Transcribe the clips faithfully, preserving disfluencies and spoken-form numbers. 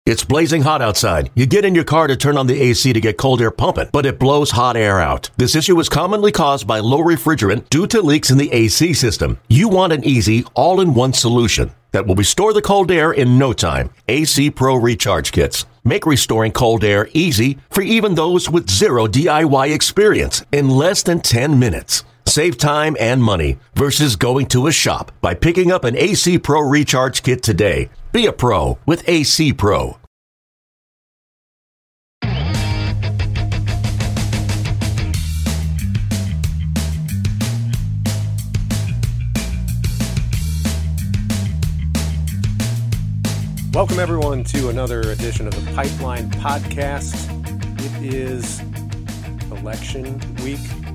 It's blazing hot outside. You get in your car to turn on the A C to get cold air pumping, but it blows hot air out. This issue is commonly caused by low refrigerant due to leaks in the A C system. You want an easy, all-in-one solution that will restore the cold air in no time. A C Pro Recharge Kits make restoring cold air easy for even those with zero D I Y experience in less than ten minutes. Save time and money versus going to a shop by picking up an A C Pro Recharge Kit today. Be a pro with A C Pro. Welcome, everyone, to another edition of the Pipeline Podcast. It is election week,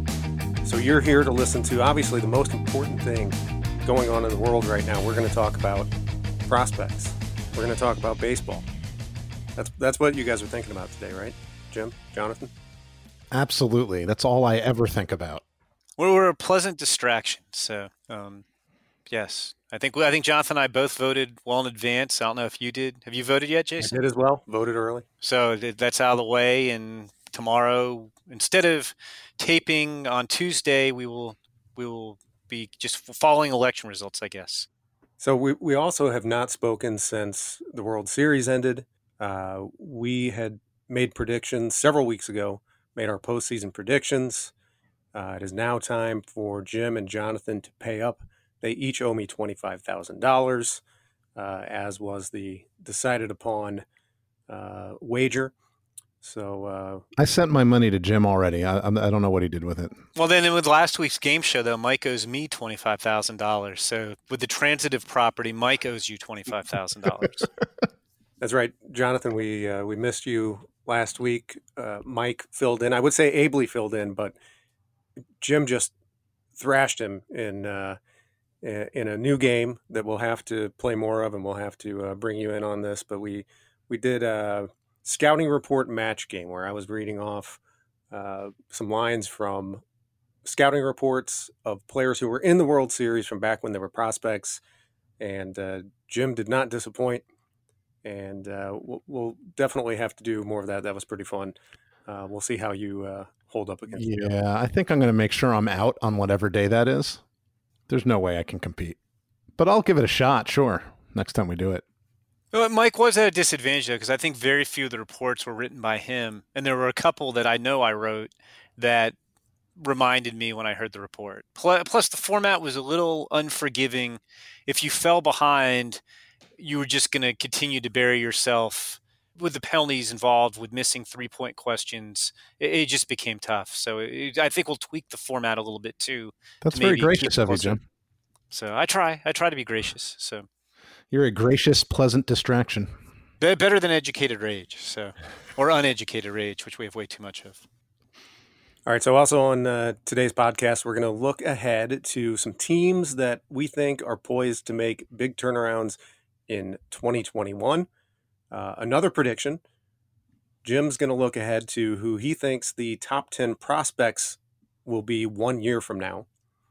so you're here to listen to, obviously, the most important thing going on in the world right now. We're going to talk about prospects. We're going to talk about baseball. That's that's what you guys are thinking about today, right? Jim, Jonathan? Absolutely. That's all I ever think about. Well, we're a pleasant distraction. So, um, yes, I think I think Jonathan and I both voted well in advance. I don't know if you did. Have you voted yet, Jason? I did as well. Voted early. So that's out of the way. And tomorrow, instead of taping on Tuesday, we will we will be just following election results, I guess. So we, we also have not spoken since the World Series ended. Uh, we had made predictions several weeks ago, made our postseason predictions. Uh, it is now time for Jim and Jonathan to pay up. They each owe me twenty-five thousand dollars, uh, as was the decided upon uh, wager. So uh, I sent my money to Jim already. I, I don't know what he did with it. Well, then with last week's game show, though, Mike owes me twenty-five thousand dollars. So with the transitive property, Mike owes you twenty-five thousand dollars. That's right, Jonathan. We uh, we missed you last week. Uh, Mike filled in. I would say ably filled in, but Jim just thrashed him in uh, in a new game that we'll have to play more of, and we'll have to uh, bring you in on this. But we we did a scouting report match game where I was reading off uh, some lines from scouting reports of players who were in the World Series from back when they were prospects, and uh, Jim did not disappoint. And uh, we'll, we'll definitely have to do more of that. That was pretty fun. Uh, we'll see how you uh, hold up against Yeah, Jim. I think I'm going to make sure I'm out on whatever day that is. There's no way I can compete. But I'll give it a shot, sure, next time we do it. Well, Mike was at a disadvantage, though, because I think very few of the reports were written by him. And there were a couple that I know I wrote that reminded me when I heard the report. Plus, the format was a little unforgiving. If you fell behind, you were just going to continue to bury yourself with the penalties involved, with missing three-point questions. It, it just became tough. So it, I think we'll tweak the format a little bit, too. That's very gracious of you, Jim. So I try. I try to be gracious. So you're a gracious, pleasant distraction. Better than educated rage, so or uneducated rage, which we have way too much of. All right, so also on uh, today's podcast, we're going to look ahead to some teams that we think are poised to make big turnarounds in twenty twenty-one. Uh, another prediction, Jim's going to look ahead to who he thinks the top ten prospects will be one year from now.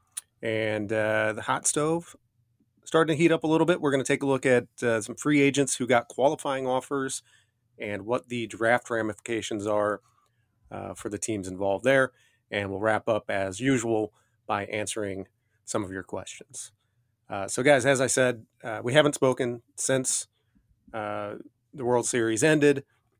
And uh, the hot stove starting to heat up a little bit. We're going to take a look at uh, some free agents who got qualifying offers and what the draft ramifications are uh, for the teams involved there. And we'll wrap up, as usual, by answering some of your questions. Uh, so, guys, as I said, uh, we haven't spoken since uh, the World Series ended.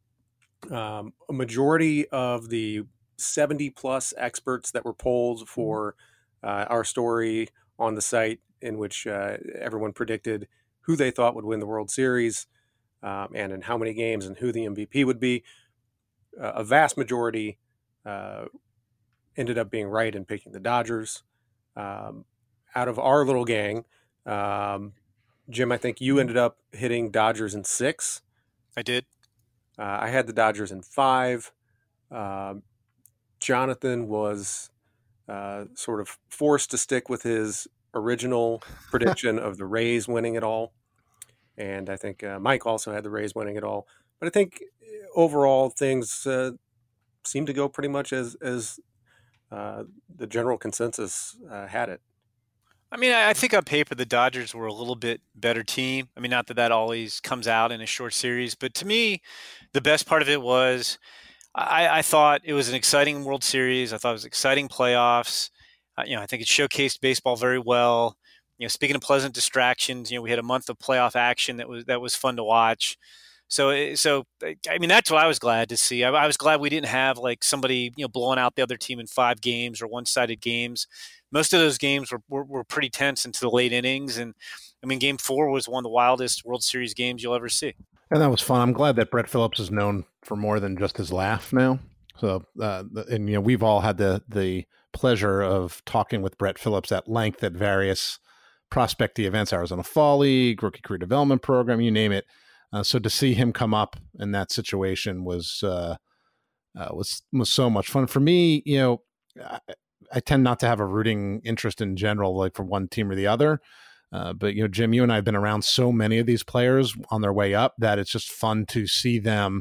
Um, a majority of the seventy-plus experts that were polled for uh, our story on the site, in which uh, everyone predicted who they thought would win the World Series um, and in how many games and who the M V P would be, uh, a vast majority uh, ended up being right in picking the Dodgers. Um, out of our little gang, um, Jim, I think you ended up hitting Dodgers in six. I did. Uh, I had the Dodgers in five. Um, Jonathan was uh, sort of forced to stick with his original prediction of the Rays winning it all. And I think uh, Mike also had the Rays winning it all. But I think overall things uh, seem to go pretty much as, as uh, the general consensus uh, had it. I mean, I I think on paper the Dodgers were a little bit better team. I mean, not that that always comes out in a short series, but to me, the best part of it was I, I thought it was an exciting World Series. I thought it was exciting playoffs. Uh, you know, I think it showcased baseball very well. You know, speaking of pleasant distractions, you know, we had a month of playoff action that was that was fun to watch. So, it- so I mean, that's what I was glad to see. I, I was glad we didn't have like somebody, you know, blowing out the other team in five games or one-sided games. Most of those games were, were, were pretty tense into the late innings, and I mean, Game Four was one of the wildest World Series games you'll ever see. And that was fun. I'm glad that Brett Phillips is known for more than just his laugh now. So, uh, and you know, we've all had the the pleasure of talking with Brett Phillips at length at various prospecty events, Arizona Fall League, Rookie Career Development Program, you name it. Uh, so to see him come up in that situation was uh, uh, was was so much fun for me. You know, I, I tend not to have a rooting interest in general, like for one team or the other. Uh, but, you know, Jim, you and I have been around so many of these players on their way up that it's just fun to see them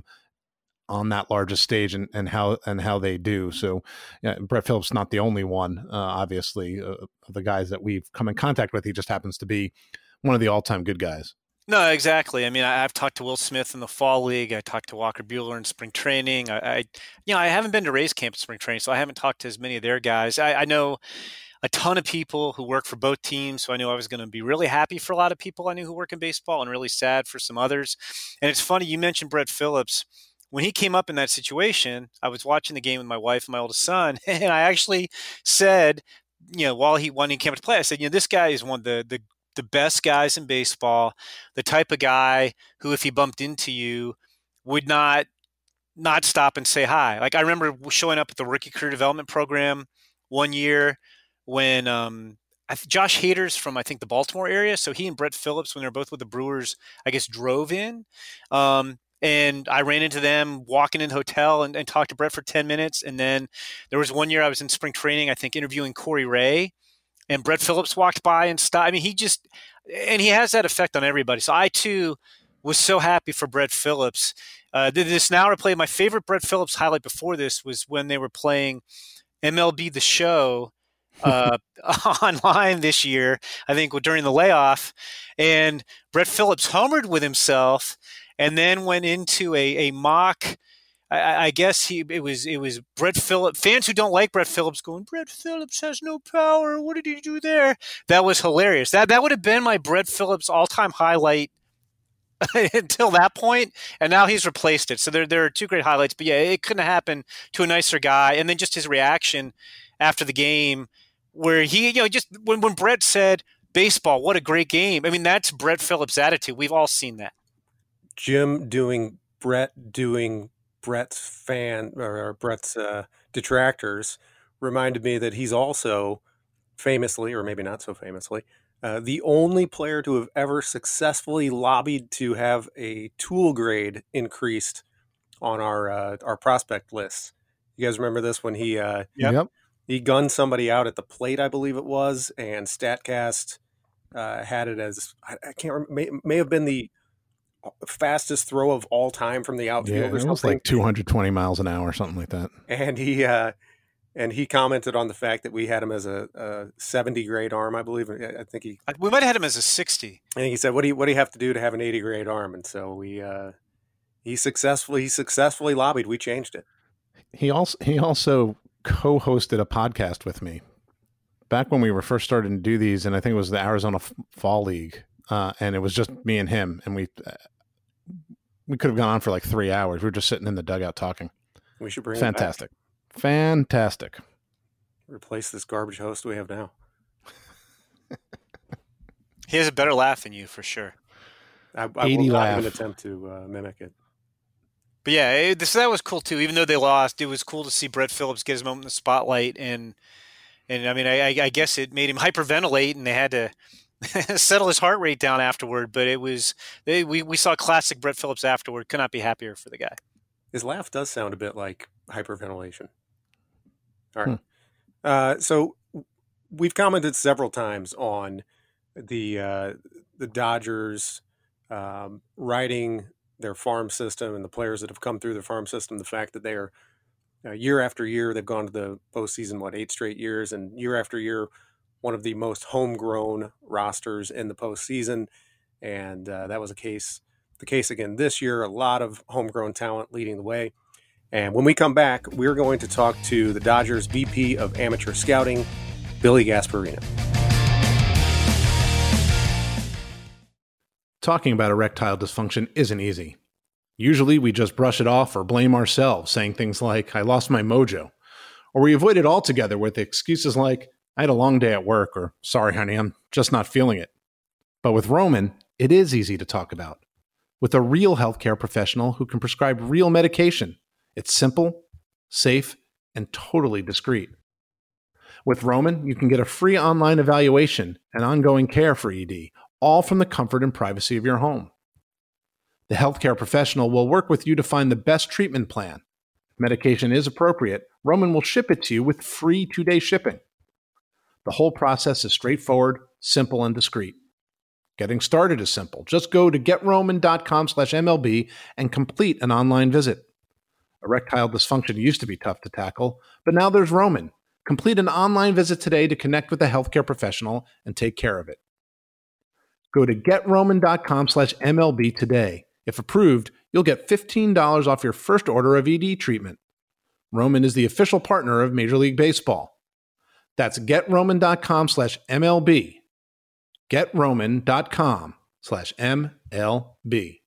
on that largest stage and, and how and how they do. So yeah, Brett Phillips not the only one, uh, obviously, uh, of the guys that we've come in contact with. He just happens to be one of the all-time good guys. No, exactly. I mean, I, I've talked to Will Smith in the fall league. I talked to Walker Buehler in spring training. I, I you know, I haven't been to Rays camp in spring training, so I haven't talked to as many of their guys. I, I know a ton of people who work for both teams, so I knew I was going to be really happy for a lot of people I knew who work in baseball and really sad for some others. And it's funny, you mentioned Brett Phillips. When he came up in that situation, I was watching the game with my wife and my oldest son, and I actually said, you know, while he when he came to play, I said, you know, this guy is one of the the the best guys in baseball, the type of guy who, if he bumped into you, would not not stop and say hi. Like I remember showing up at the Rookie Career Development Program one year when um, I th- Josh Hader's from, I think, the Baltimore area. So he and Brett Phillips, when they were both with the Brewers, I guess, drove in. Um, and I ran into them walking in the hotel and, and talked to Brett for ten minutes. And then there was one year I was in spring training, I think, interviewing Corey Ray. And Brett Phillips walked by and stopped. I mean, he just – and he has that effect on everybody. So I, too, was so happy for Brett Phillips. Uh, this now replay, my favorite Brett Phillips highlight before this was when they were playing M L B The Show uh, online this year, I think during the layoff. And Brett Phillips homered with himself and then went into a, a mock – I, I guess he it was it was Brett Phillips. Fans who don't like Brett Phillips going, Brett Phillips has no power. What did he do there? That was hilarious. That that would have been my Brett Phillips all-time highlight until that point, and now he's replaced it. So there there are two great highlights. But yeah, it couldn't have happened to a nicer guy. And then just his reaction after the game, where he you know just when when Brett said, "Baseball, what a great game." I mean, that's Brett Phillips' attitude. We've all seen that. Jim doing Brett doing. Brett's fan or Brett's uh, detractors reminded me that he's also famously, or maybe not so famously, uh, the only player to have ever successfully lobbied to have a tool grade increased on our uh, our prospect list. You guys remember this when he uh, Yep. yep. he gunned somebody out at the plate, I believe it was, and StatCast uh, had it as I, I can't remember, may, may have been the fastest throw of all time from the outfield, yeah, or something. It was like two hundred twenty miles an hour, something like that. And he uh, and he commented on the fact that we had him as a, a seventy grade arm, I believe. I think he we might have had him as a sixty. And he said, "What do you what do you have to do to have an eighty grade arm?" And so we uh, he successfully he successfully lobbied. We changed it. He also he also co-hosted a podcast with me back when we were first starting to do these, and I think it was the Arizona Fall League, uh, and it was just me and him, and we. Uh, We could have gone on for like three hours. We were just sitting in the dugout talking. We should bring Fantastic. Him back. Fantastic. Replace this garbage host we have now. He has a better laugh than you, for sure. I, I will not even attempt to uh, mimic it. But yeah, it, this, that was cool too. Even though they lost, it was cool to see Brett Phillips get his moment in the spotlight. And, and I mean, I, I guess it made him hyperventilate, and they had to settle his heart rate down afterward, but it was they, we we saw classic Brett Phillips afterward. Could not be happier for the guy. His laugh does sound a bit like hyperventilation. All right, hmm. uh, so we've commented several times on the uh, the Dodgers um, riding their farm system and the players that have come through the farm system. The fact that they are uh, year after year they've gone to the postseason, what eight straight years, and year after year. one of the most homegrown rosters in the postseason. And uh, that was a case, the case again this year, a lot of homegrown talent leading the way. And when we come back, we're going to talk to the Dodgers V P of Amateur Scouting, Billy Gasparino. Talking about erectile dysfunction isn't easy. Usually we just brush it off or blame ourselves, saying things like, I lost my mojo. Or we avoid it altogether with excuses like, I had a long day at work, or sorry, honey, I'm just not feeling it. But with Roman, it is easy to talk about. With a real healthcare professional who can prescribe real medication, it's simple, safe, and totally discreet. With Roman, you can get a free online evaluation and ongoing care for E D, all from the comfort and privacy of your home. The healthcare professional will work with you to find the best treatment plan. If medication is appropriate, Roman will ship it to you with free two-day shipping. The whole process is straightforward, simple, and discreet. Getting started is simple. Just go to getroman.com slash MLB and complete an online visit. Erectile dysfunction used to be tough to tackle, but now there's Roman. Complete an online visit today to connect with a healthcare professional and take care of it. Go to getroman.com slash MLB today. If approved, you'll get fifteen dollars off your first order of E D treatment. Roman is the official partner of Major League Baseball. That's getroman.com slash MLB. getroman.com slash MLB.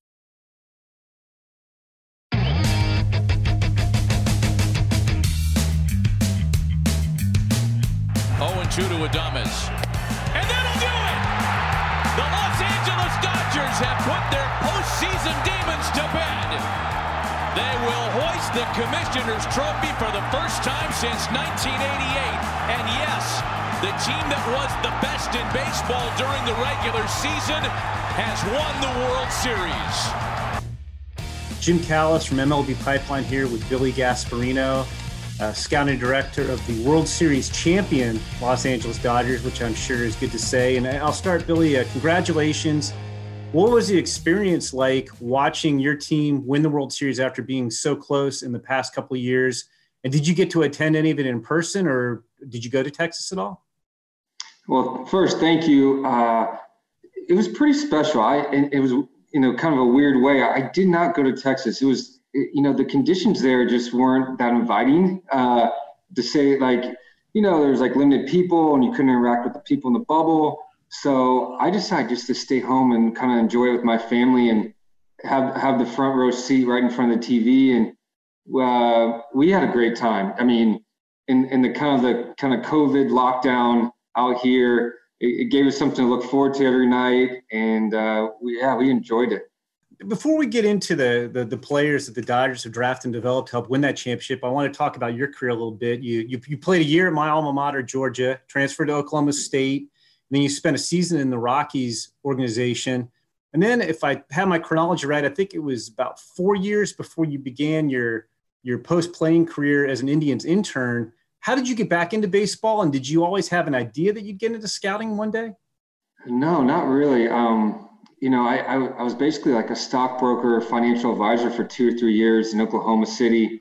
oh and two to Adames. And that'll do it! The Los Angeles Dodgers have put their postseason demons to bed. They will hoist the Commissioner's Trophy for the first time since nineteen eighty-eight. And yes, the team that was the best in baseball during the regular season has won the World Series. Jim Callis from M L B Pipeline here with Billy Gasparino, uh, scouting director of the World Series champion Los Angeles Dodgers, which I'm sure is good to say. And I'll start, Billy, uh, congratulations. What was the experience like watching your team win the World Series after being so close in the past couple of years? And did you get to attend any of it in person, or did you go to Texas at all? Well, first, thank you. Uh, it was pretty special. I, and it was, you know, kind of a weird way. I did not go to Texas. It was, you know, the conditions there just weren't that inviting. Uh, to say, like, you know, there's like limited people and you couldn't interact with the people in the bubble. So I decided just to stay home and kind of enjoy it with my family and have have the front row seat right in front of the T V. And uh, we had a great time. I mean, in, in the kind of the kind of COVID lockdown out here, it, it gave us something to look forward to every night. And uh, we, yeah, we enjoyed it. Before we get into the, the the players that the Dodgers have drafted and developed to help win that championship, I want to talk about your career a little bit. You you, you played a year at my alma mater, Georgia, transferred to Oklahoma State, and then you spent a season in the Rockies organization. And then, if I have my chronology right, I think it was about four years before you began your your post-playing career as an Indians intern. How did you get back into baseball, and did you always have an idea that you'd get into scouting one day? No, not really. Um, you know, I, I, I was basically like a stockbroker, financial advisor for two or three years in Oklahoma City.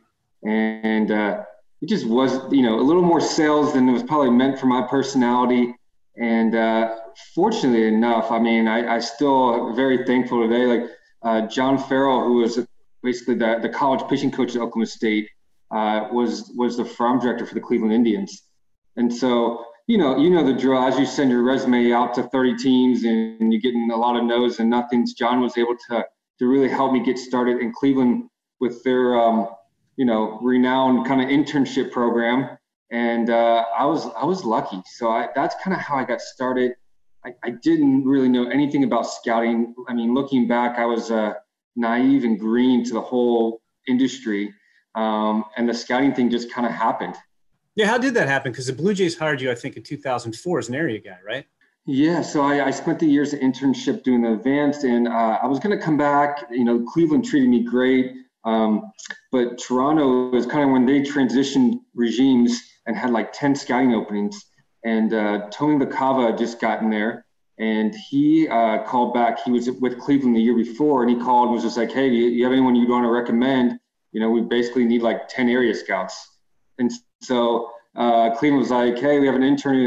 And uh, it just was, you know, a little more sales than it was probably meant for my personality. And uh, fortunately enough, I mean, I, I still very thankful today. Like uh, John Farrell, who was basically the, the college pitching coach at Oklahoma State, uh, was was the farm director for the Cleveland Indians. And so, you know, you know the drill. As you send your resume out to thirty teams and you're getting a lot of no's and nothings, John was able to to really help me get started in Cleveland with their, um, you know, renowned kind of internship program. And uh, I was I was lucky. So I, that's kind of how I got started. I, I didn't really know anything about scouting. I mean, looking back, I was uh, naive and green to the whole industry. Um, and the scouting thing just kind of happened. Yeah, how did that happen? Because the Blue Jays hired you, I think, in two thousand four as an area guy, right? Yeah, so I, I spent the years of internship doing the advanced, and uh, I was going to come back. You know, Cleveland treated me great, um, but Toronto was kind of when they transitioned regimes and had like ten scouting openings. And uh, Tony LaCava had just gotten there, and he uh, called back. He was with Cleveland the year before, and he called and was just like, hey, do you, you have anyone you'd want to recommend? You know, we basically need like ten area scouts. And so uh, Cleveland was like, hey, we have an intern who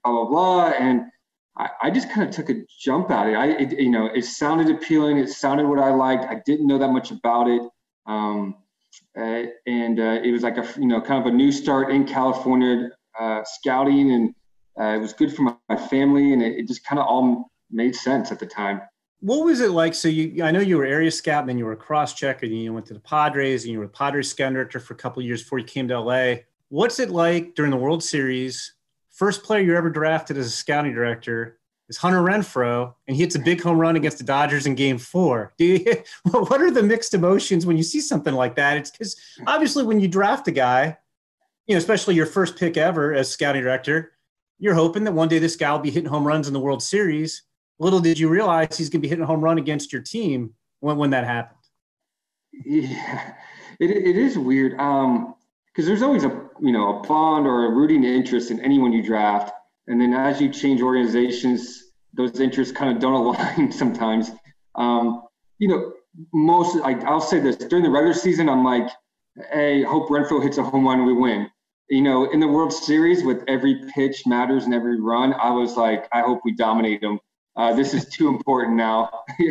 blah, blah, blah. And I, I just kind of took a jump at it. I, it, you know, it sounded appealing. It sounded what I liked. I didn't know that much about it. Um, uh, and uh, it was like a, you know, kind of a new start in California, uh, scouting, and uh, it was good for my, my family, and it, it just kind of all made sense at the time. What was it like? So you, I know you were area scout, and then you were a cross checker, and you went to the Padres, and you were a Padres scout director for a couple of years before you came to L A. What's it like during the World Series? First player you ever drafted as a scouting director is Hunter Renfroe, and he hits a big home run against the Dodgers in Game Four. Do you, what are the mixed emotions when you see something like that? It's because obviously when you draft a guy, you know, especially your first pick ever as scouting director, you're hoping that one day this guy will be hitting home runs in the World Series. Little did you realize he's going to be hitting a home run against your team when, when that happened. Yeah, it it is weird. Um, because there's always a, you know, a bond or a rooting interest in anyone you draft. And then as you change organizations, those interests kind of don't align sometimes. Um, you know, most, I, I'll say this, during the regular season, I'm like, hey, hope Renfroe hits a home run and we win. You know, in the World Series, with every pitch matters and every run, I was like, I hope we dominate them. Uh, this is too important now.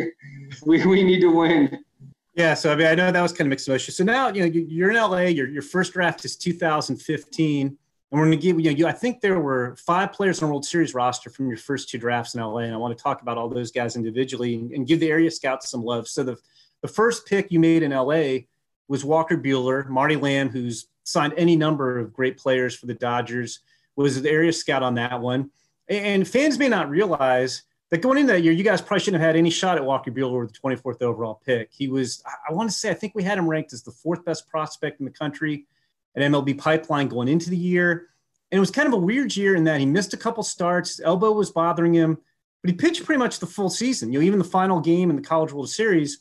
we we need to win. Yeah, so I mean, I know that was kind of mixed emotions. So now, you know, you're in L A. Your your first draft is two thousand fifteen, and we're going to give you know, you. I think there were five players on the World Series roster from your first two drafts in L A, and I want to talk about all those guys individually and, and give the area scouts some love. So the the first pick you made in L A was Walker Buehler. Marty Lamb, who's signed any number of great players for the Dodgers, was the area scout on that one. And fans may not realize that going into that year, you guys probably shouldn't have had any shot at Walker Buehler with the twenty-fourth overall pick. He was, I want to say, I think we had him ranked as the fourth best prospect in the country at M L B Pipeline going into the year. And it was kind of a weird year in that he missed a couple starts, his elbow was bothering him, but he pitched pretty much the full season, you know, even the final game in the College World Series.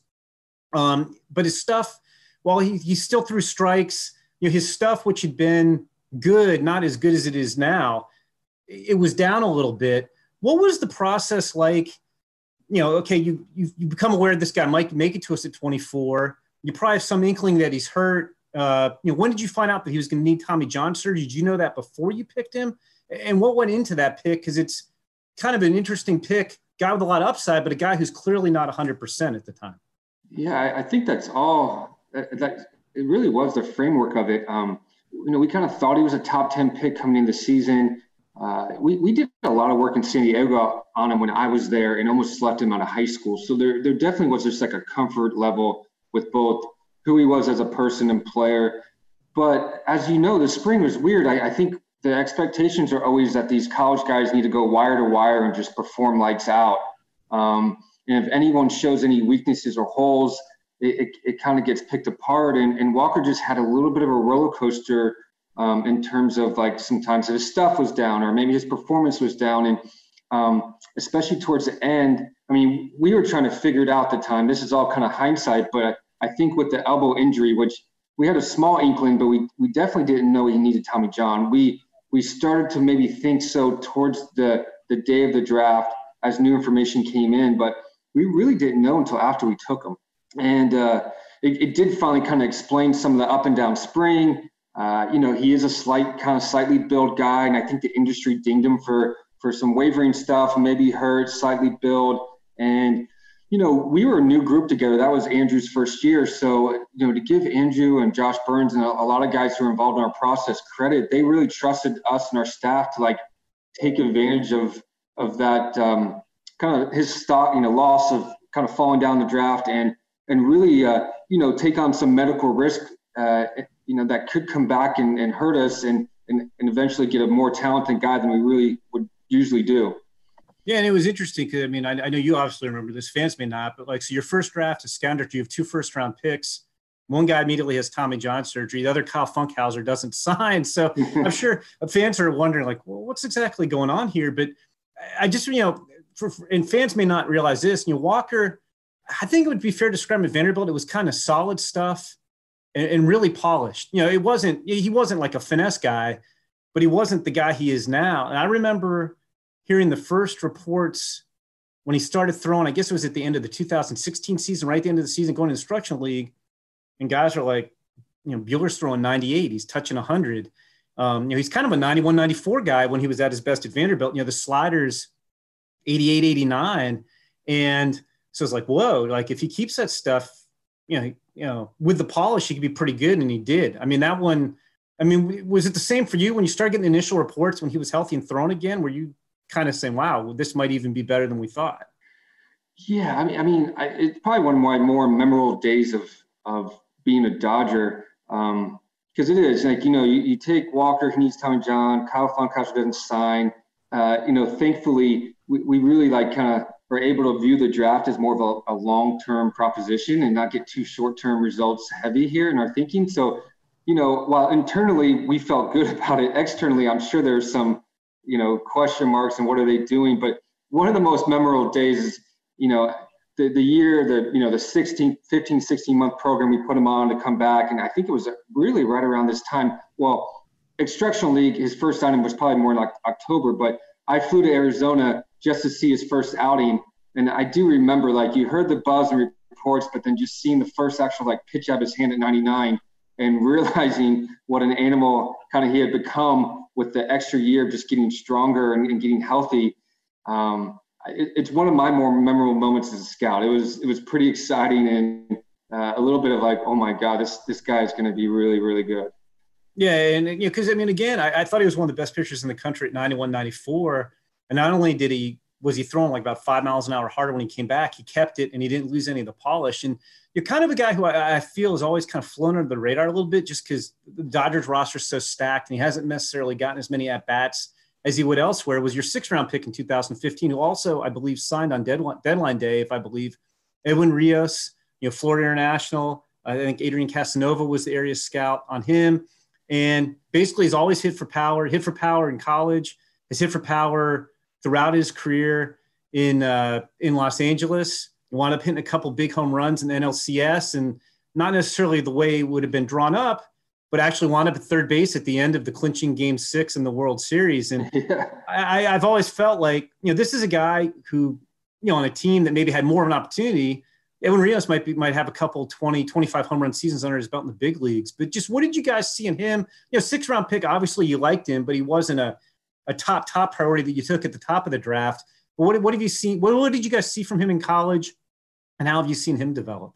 Um, but his stuff, while he, he still threw strikes, you know, his stuff, which had been good, not as good as it is now, it was down a little bit. What was the process like? You know, okay, you you you become aware this guy might make it to us at twenty-four. You probably have some inkling that he's hurt. Uh, you know, when did you find out that he was going to need Tommy John surgery? Did you know that before you picked him? And what went into that pick? Because it's kind of an interesting pick, guy with a lot of upside, but a guy who's clearly not one hundred percent at the time. Yeah, I, I think that's all. That, that it really was the framework of it. Um, you know, we kind of thought he was a top ten pick coming into the season. Uh, we, we did a lot of work in San Diego on him when I was there and almost left him out of high school. So there, there definitely was just like a comfort level with both who he was as a person and player. But as you know, the spring was weird. I, I think the expectations are always that these college guys need to go wire to wire and just perform lights out. Um, and if anyone shows any weaknesses or holes, it, it, it kind of gets picked apart. And, and Walker just had a little bit of a roller coaster Um, in terms of like sometimes his stuff was down or maybe his performance was down. And um, especially towards the end, I mean, we were trying to figure it out at the time. This is all kind of hindsight, but I think with the elbow injury, which we had a small inkling, but we we definitely didn't know he needed Tommy John. We we started to maybe think so towards the, the day of the draft as new information came in, but we really didn't know until after we took him. And uh, it, it did finally kind of explain some of the up and down spring. Uh, you know, he is a slight, kind of slightly built guy, and I think the industry dinged him for for some wavering stuff, maybe hurt, slightly built. And, you know, we were a new group together. That was Andrew's first year. So, you know, to give Andrew and Josh Burns and a, a lot of guys who were involved in our process credit, they really trusted us and our staff to, like, take advantage of of that um, kind of his stock, you know, loss of kind of falling down the draft and, and really, uh, you know, take on some medical risk, uh, you know, that could come back and, and hurt us and, and, and eventually get a more talented guy than we really would usually do. Yeah, and it was interesting because, I mean, I, I know you obviously remember this, fans may not, but like, so your first draft is Scoundrel, you have two first-round picks. One guy immediately has Tommy John surgery. The other, Kyle Funkhauser, doesn't sign. So I'm sure fans are wondering, like, well, what's exactly going on here? But I just, you know, for, for, and fans may not realize this, you know, Walker, I think it would be fair to describe him at Vanderbilt. It was kind of solid stuff and, and really polished. You know, it wasn't, he wasn't like a finesse guy, but he wasn't the guy he is now. And I remember hearing the first reports when he started throwing, I guess it was at the end of the two thousand sixteen season, right at the end of the season, going to the instructional league. And guys are like, you know, Buehler's throwing ninety-eight. He's touching one hundred. Um, you know, he's kind of a ninety-one, ninety-four guy when he was at his best at Vanderbilt. You know, the sliders, eighty-eight, eighty-nine. And so it's like, whoa, like if he keeps that stuff, you know, you know, with the polish, he could be pretty good. And he did. I mean, that one, I mean, was it the same for you when you started getting the initial reports when he was healthy and thrown again? Were you kind of saying, wow, well, this might even be better than we thought? Yeah. I mean, I mean, I, it's probably one of my more memorable days of, of being a Dodger. Um, Because it is like, you know, you, you take Walker, he needs Tommy John, Kyle Funkhouser doesn't sign. Uh, you know, thankfully, we, we really like kind of are able to view the draft as more of a, a long-term proposition and not get too short-term results heavy here in our thinking. So, you know, while internally we felt good about it, externally, I'm sure there's some, you know, question marks and what are they doing? But one of the most memorable days is, you know, The, the year, the you know the sixteen, fifteen, sixteen month program we put him on to come back, and I think it was really right around this time. Well, Extraction League, his first outing was probably more like October, but I flew to Arizona just to see his first outing, and I do remember like you heard the buzz and reports, but then just seeing the first actual like pitch out of his hand at ninety-nine, and realizing what an animal kind of he had become with the extra year, just getting stronger and, and getting healthy. Um, It's one of my more memorable moments as a scout. It was it was pretty exciting and uh, a little bit of like, oh my God, this this guy is going to be really, really good. Yeah, and you know, because I mean, again, I, I thought he was one of the best pitchers in the country at ninety-one, ninety-four. And not only did he was he throwing like about five miles an hour harder when he came back, he kept it and he didn't lose any of the polish. And you're kind of a guy who I, I feel has always kind of flown under the radar a little bit, just because the Dodgers roster is so stacked and he hasn't necessarily gotten as many at bats as he would elsewhere. Was your sixth round pick in two thousand fifteen, who also, I believe, signed on deadline, deadline day, if I believe, Edwin Rios, you know, Florida International. I think Adrian Casanova was the area scout on him. And basically he's always hit for power, hit for power in college, has hit for power throughout his career in, uh, in Los Angeles. He wound up hitting a couple big home runs in the N L C S, and not necessarily the way it would have been drawn up, but actually wound up at third base at the end of the clinching game six in the World Series. And yeah. I, I've always felt like, you know, this is a guy who, you know, on a team that maybe had more of an opportunity, Edwin Rios might be, might have a couple twenty, twenty-five home run seasons under his belt in the big leagues. But just what did you guys see in him? You know, six round pick, obviously you liked him, but he wasn't a, a top, top priority that you took at the top of the draft. But what, what have you seen? What, what did you guys see from him in college, and how have you seen him develop?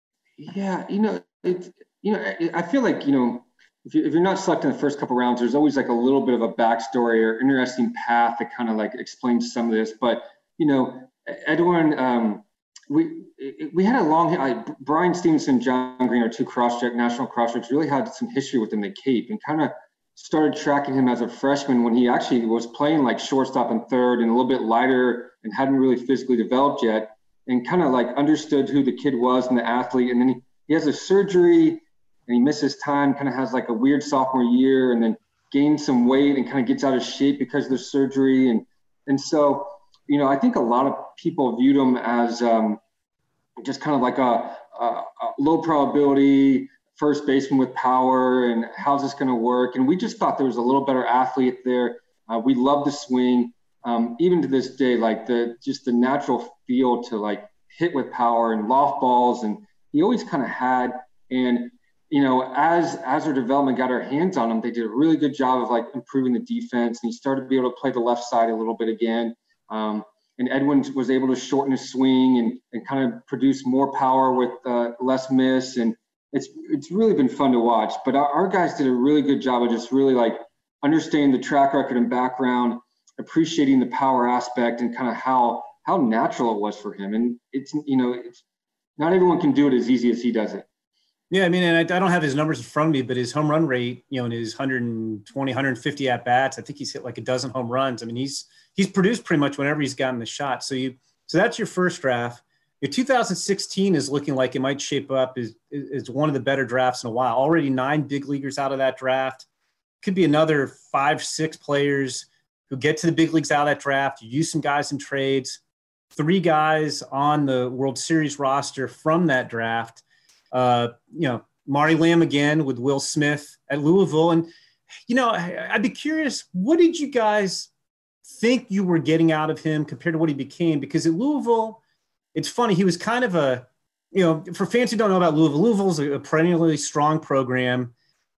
Yeah, you know, it, you know, I feel like, you know, if, you, if you're not selected in the first couple rounds, there's always like a little bit of a backstory or interesting path that kind of like explains some of this. But, you know, Edwin, um, we we had a long, I, Brian Stevenson, John Green, our two cross-check, national cross-checks, really had some history with him at Cape, and kind of started tracking him as a freshman when he actually was playing like shortstop and third and a little bit lighter and hadn't really physically developed yet, and kind of like understood who the kid was and the athlete. And then he, he has a surgery and he misses time, kind of has like a weird sophomore year, and then gains some weight and kind of gets out of shape because of the surgery. And, and so, you know, I think a lot of people viewed him as um, just kind of like a, a, a low probability first baseman with power, and how's this going to work? And we just thought there was a little better athlete there. Uh, we love the swing. Um, even to this day, like the just the natural feel to like hit with power and loft balls, and he always kind of had. And you know, as as our development got our hands on him, they did a really good job of like improving the defense, and he started to be able to play the left side a little bit again. Um, and Edwin was able to shorten his swing and, and kind of produce more power with uh, less miss. And it's it's really been fun to watch. But our, our guys did a really good job of just really like understanding the track record and background, appreciating the power aspect, and kind of how how natural it was for him. And it's, you know, it's not everyone can do it as easy as he does it. Yeah, I mean, and I, I don't have his numbers in front of me, but his home run rate, you know, in his one twenty, one fifty at bats, I think he's hit like a dozen home runs. I mean, he's he's produced pretty much whenever he's gotten the shot. So you, so that's your first draft. Your two thousand sixteen is looking like it might shape up as, as one of the better drafts in a while. Already nine big leaguers out of that draft. Could be another five, six players who get to the big leagues out of that draft. You use some guys in trades. Three guys on the World Series roster from that draft. Uh, you know, Marty Lamb again with Will Smith at Louisville. And, you know, I, I'd be curious, what did you guys think you were getting out of him compared to what he became? Because at Louisville, it's funny, he was kind of a, you know, for fans who don't know about Louisville, Louisville's a, a perennially strong program.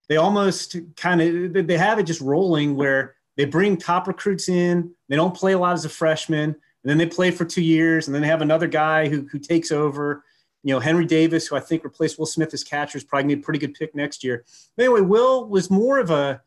they almost kind of, they have it just rolling where they bring top recruits in. They don't play a lot as a freshman, and then they play for two years, and then they have another guy who who takes over. You know, Henry Davis, who I think replaced Will Smith as catcher, is probably going to be a pretty good pick next year. But anyway, Will was more of a,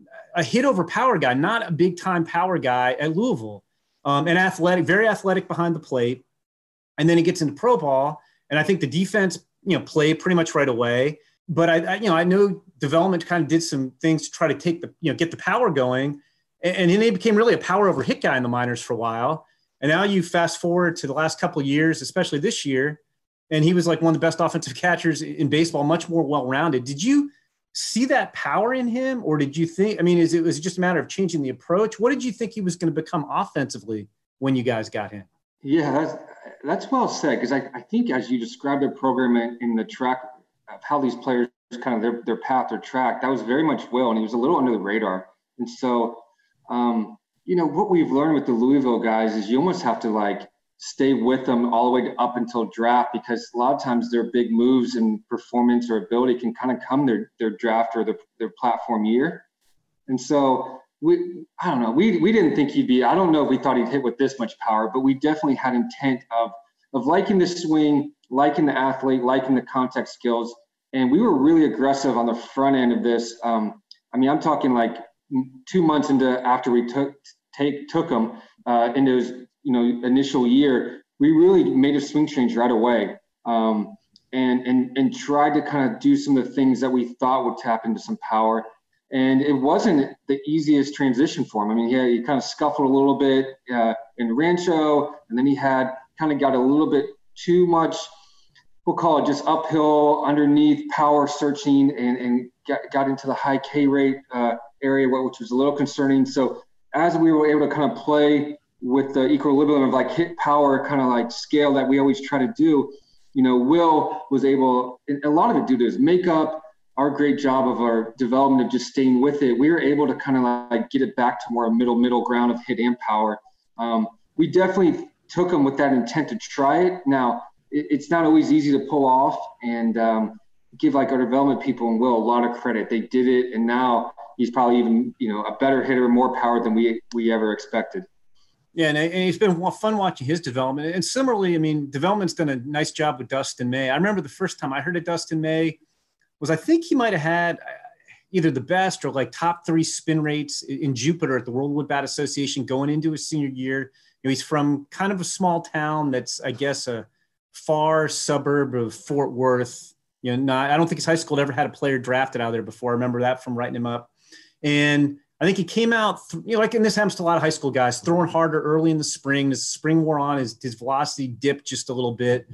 a hit over power guy, not a big-time power guy at Louisville, um, and athletic, very athletic behind the plate. And then he gets into pro ball, and I think the defense, you know, played pretty much right away. But, I, I you know, I know development kind of did some things to try to take the, you know, get the power going. And, and then he became really a power over hit guy in the minors for a while. And now you fast forward to the last couple of years, especially this year, and he was like one of the best offensive catchers in baseball, much more well-rounded. Did you see that power in him, or did you think, I mean, is it was it just a matter of changing the approach? What did you think he was going to become offensively when you guys got him? Yeah, that's, that's well said, because I, I think as you described the program in, in the track of how these players kind of their, their path or track, that was very much Will, and he was a little under the radar. And so, um, you know, what we've learned with the Louisville guys is you almost have to like stay with them all the way up until draft, because a lot of times their big moves and performance or ability can kind of come their, their draft or their, their platform year. And so we, I don't know, we, we didn't think he'd be, I don't know if we thought he'd hit with this much power, but we definitely had intent of, of liking the swing, liking the athlete, liking the contact skills. And we were really aggressive on the front end of this. Um, I mean, I'm talking like two months into after we took, take, took him uh, into his, you know, initial year, we really made a swing change right away, um, and and and tried to kind of do some of the things that we thought would tap into some power. And it wasn't the easiest transition for him. I mean, he, had, he kind of scuffled a little bit uh, in Rancho, and then he had kind of got a little bit too much, we'll call it just uphill, underneath power searching, and, and got, got into the high K rate uh, area, which was a little concerning. So as we were able to kind of play with the equilibrium of like hit power kind of like scale that we always try to do, you know, Will was able, a lot of it due to his makeup, our great job of our development of just staying with it, we were able to kind of like get it back to more a middle, middle ground of hit and power. Um, we definitely took him with that intent to try it. Now, it, it's not always easy to pull off, and um, give like our development people and Will a lot of credit. They did it, and now he's probably even, you know, a better hitter, more power than we we ever expected. Yeah, and, and it's been fun watching his development. And similarly, I mean, development's done a nice job with Dustin May. I remember the first time I heard of Dustin May was I think he might have had either the best or like top three spin rates in Jupiter at the World Wood Bat Association going into his senior year. You know, he's from kind of a small town that's, I guess, a far suburb of Fort Worth. You know, not, I don't think his high school had ever had a player drafted out of there before. I remember that from writing him up. And I think he came out, you know, like, and this happens to a lot of high school guys, throwing harder early in the spring. As the spring wore on, his, his velocity dipped just a little bit.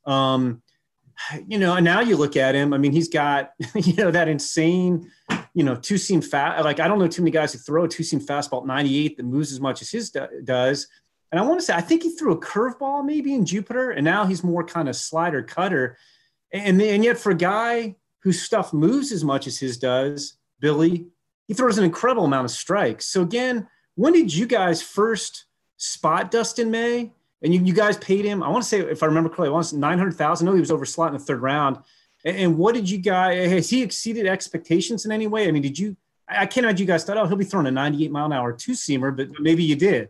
Um, you know, and now you look at him, I mean, he's got, you know, that insane, you know, two-seam fast. Like, I don't know too many guys who throw a two-seam fastball at ninety-eight that moves as much as his do- does. And I want to say, I think he threw a curveball maybe in Jupiter, and now he's more kind of slider cutter. And, and yet for a guy whose stuff moves as much as his does, Billy, he throws an incredible amount of strikes. So again, when did you guys first spot Dustin May? And you, you guys paid him, I want to say, if I remember correctly, I want to say nine hundred thousand dollars. I know he was over slot in the third round. And, and what did you guys, has he exceeded expectations in any way? I mean, did you, I can't imagine you guys thought, oh, he'll be throwing a ninety-eight mile an hour two-seamer, but maybe you did.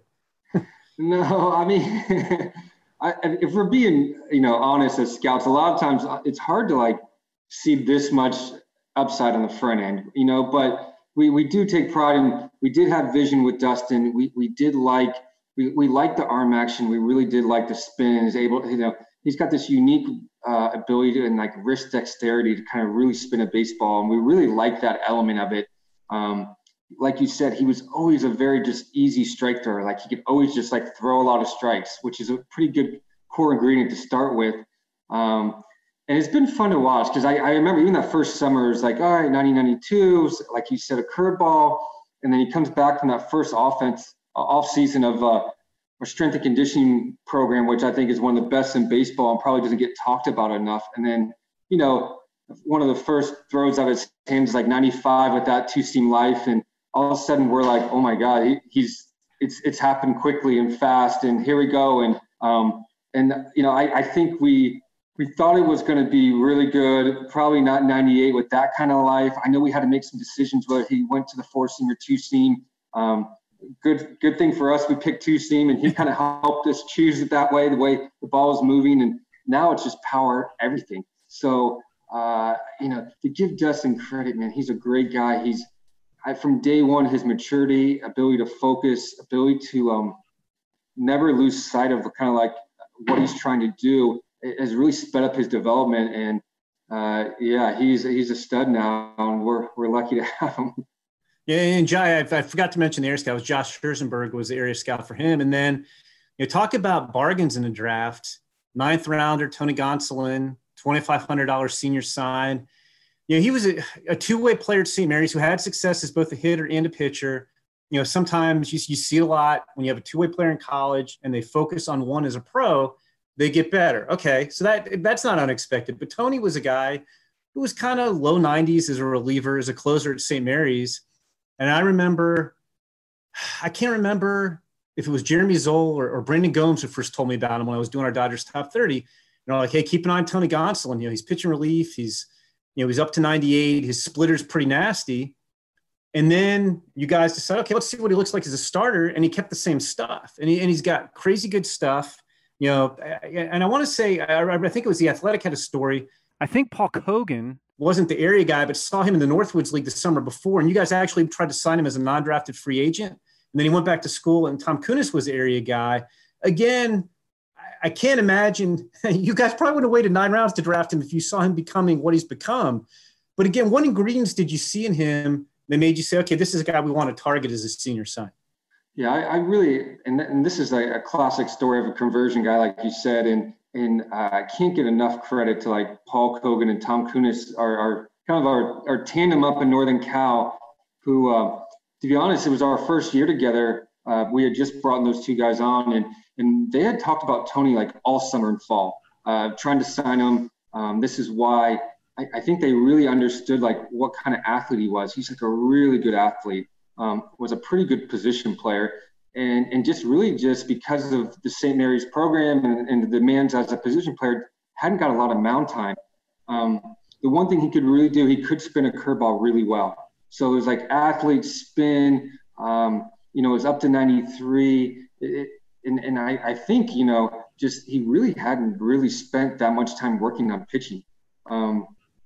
No, I mean, I, if we're being, you know, honest as scouts, a lot of times it's hard to like see this much upside on the front end, you know, but we, we do take pride in, we did have vision with Dustin. We we did like, we, we liked the arm action. We really did like the spin, and is able, you know, he's got this unique uh, ability to, and like wrist dexterity to kind of really spin a baseball. And we really like that element of it. Um, like you said, he was always a very just easy strike thrower. Like he could always just like throw a lot of strikes, which is a pretty good core ingredient to start with. Um, and it's been fun to watch because I, I remember even that first summer, it was like, all right, nineteen ninety-two, like you said, a curveball. And then he comes back from that first offense uh, off season of uh, our strength and conditioning program, which I think is one of the best in baseball and probably doesn't get talked about enough. And then, you know, one of the first throws out of his hands is like ninety-five with that two-seam life. And all of a sudden we're like, oh my God, he, he's, it's, it's happened quickly and fast. And here we go. And, um, and, you know, I, I think we, we thought it was going to be really good. Probably not ninety-eight with that kind of life. I know we had to make some decisions whether he went to the four seam or two seam. Um, good, good thing for us. We picked two seam, and he kind of helped us choose it that way, the way the ball was moving. And now it's just power, everything. So, uh, you know, to give Dustin credit, man, he's a great guy. He's I, from day one, his maturity, ability to focus, ability to um, never lose sight of kind of like what he's trying to do has really sped up his development. And uh, yeah, he's he's a stud now, and we're we're lucky to have him. Yeah, and Jai, I, I forgot to mention the area scout. Was Josh Scherzenberg was the area scout for him. And then you know, talk about bargains in the draft. Ninth rounder, Tony Gonsolin, twenty-five hundred dollars senior sign. You know, he was a, a two-way player at Saint Mary's who had success as both a hitter and a pitcher. You know, sometimes you, you see a lot when you have a two-way player in college and they focus on one as a pro, they get better. Okay, so that that's not unexpected. But Tony was a guy who was kind of low nineties as a reliever, as a closer at Saint Mary's. And I remember, I can't remember if it was Jeremy Zoll or, or Brendan Gomes who first told me about him when I was doing our Dodgers Top thirty. You know, like, hey, keep an eye on Tony Gonsolin. You know, he's pitching relief. He's, you know, he's up to ninety-eight. His splitter's pretty nasty. And then you guys decide, okay, let's see what he looks like as a starter. And he kept the same stuff. And, he, and he's got crazy good stuff. You know, and I want to say, I, I think it was The Athletic had a story. I think Paul Kogan wasn't the area guy, but saw him in the Northwoods League the summer before. And you guys actually tried to sign him as a non-drafted free agent. And then he went back to school, and Tom Kunis was the area guy. Again, I can't imagine – you guys probably would have waited nine rounds to draft him if you saw him becoming what he's become. But again, what ingredients did you see in him that made you say, okay, this is a guy we want to target as a senior sign? Yeah, I, I really – and and this is a, a classic story of a conversion guy, like you said, and and uh, I can't get enough credit to, like, Paul Kogan and Tom Kunis, our, our kind of our, our tandem up in Northern Cal, who, uh, to be honest, it was our first year together. Uh, we had just brought those two guys on, and and they had talked about Tony like all summer and fall, uh, trying to sign him. Um, this is why I, I think they really understood like what kind of athlete he was. He's like a really good athlete, um, was a pretty good position player, and and just really just because of the Saint Mary's program and, and the demands as a position player, hadn't got a lot of mound time. Um, the one thing he could really do, he could spin a curveball really well. So it was like athlete spin. Um, you know, it was up to ninety-three. It, And and I, I think, you know, just he really hadn't really spent that much time working on pitching. Um,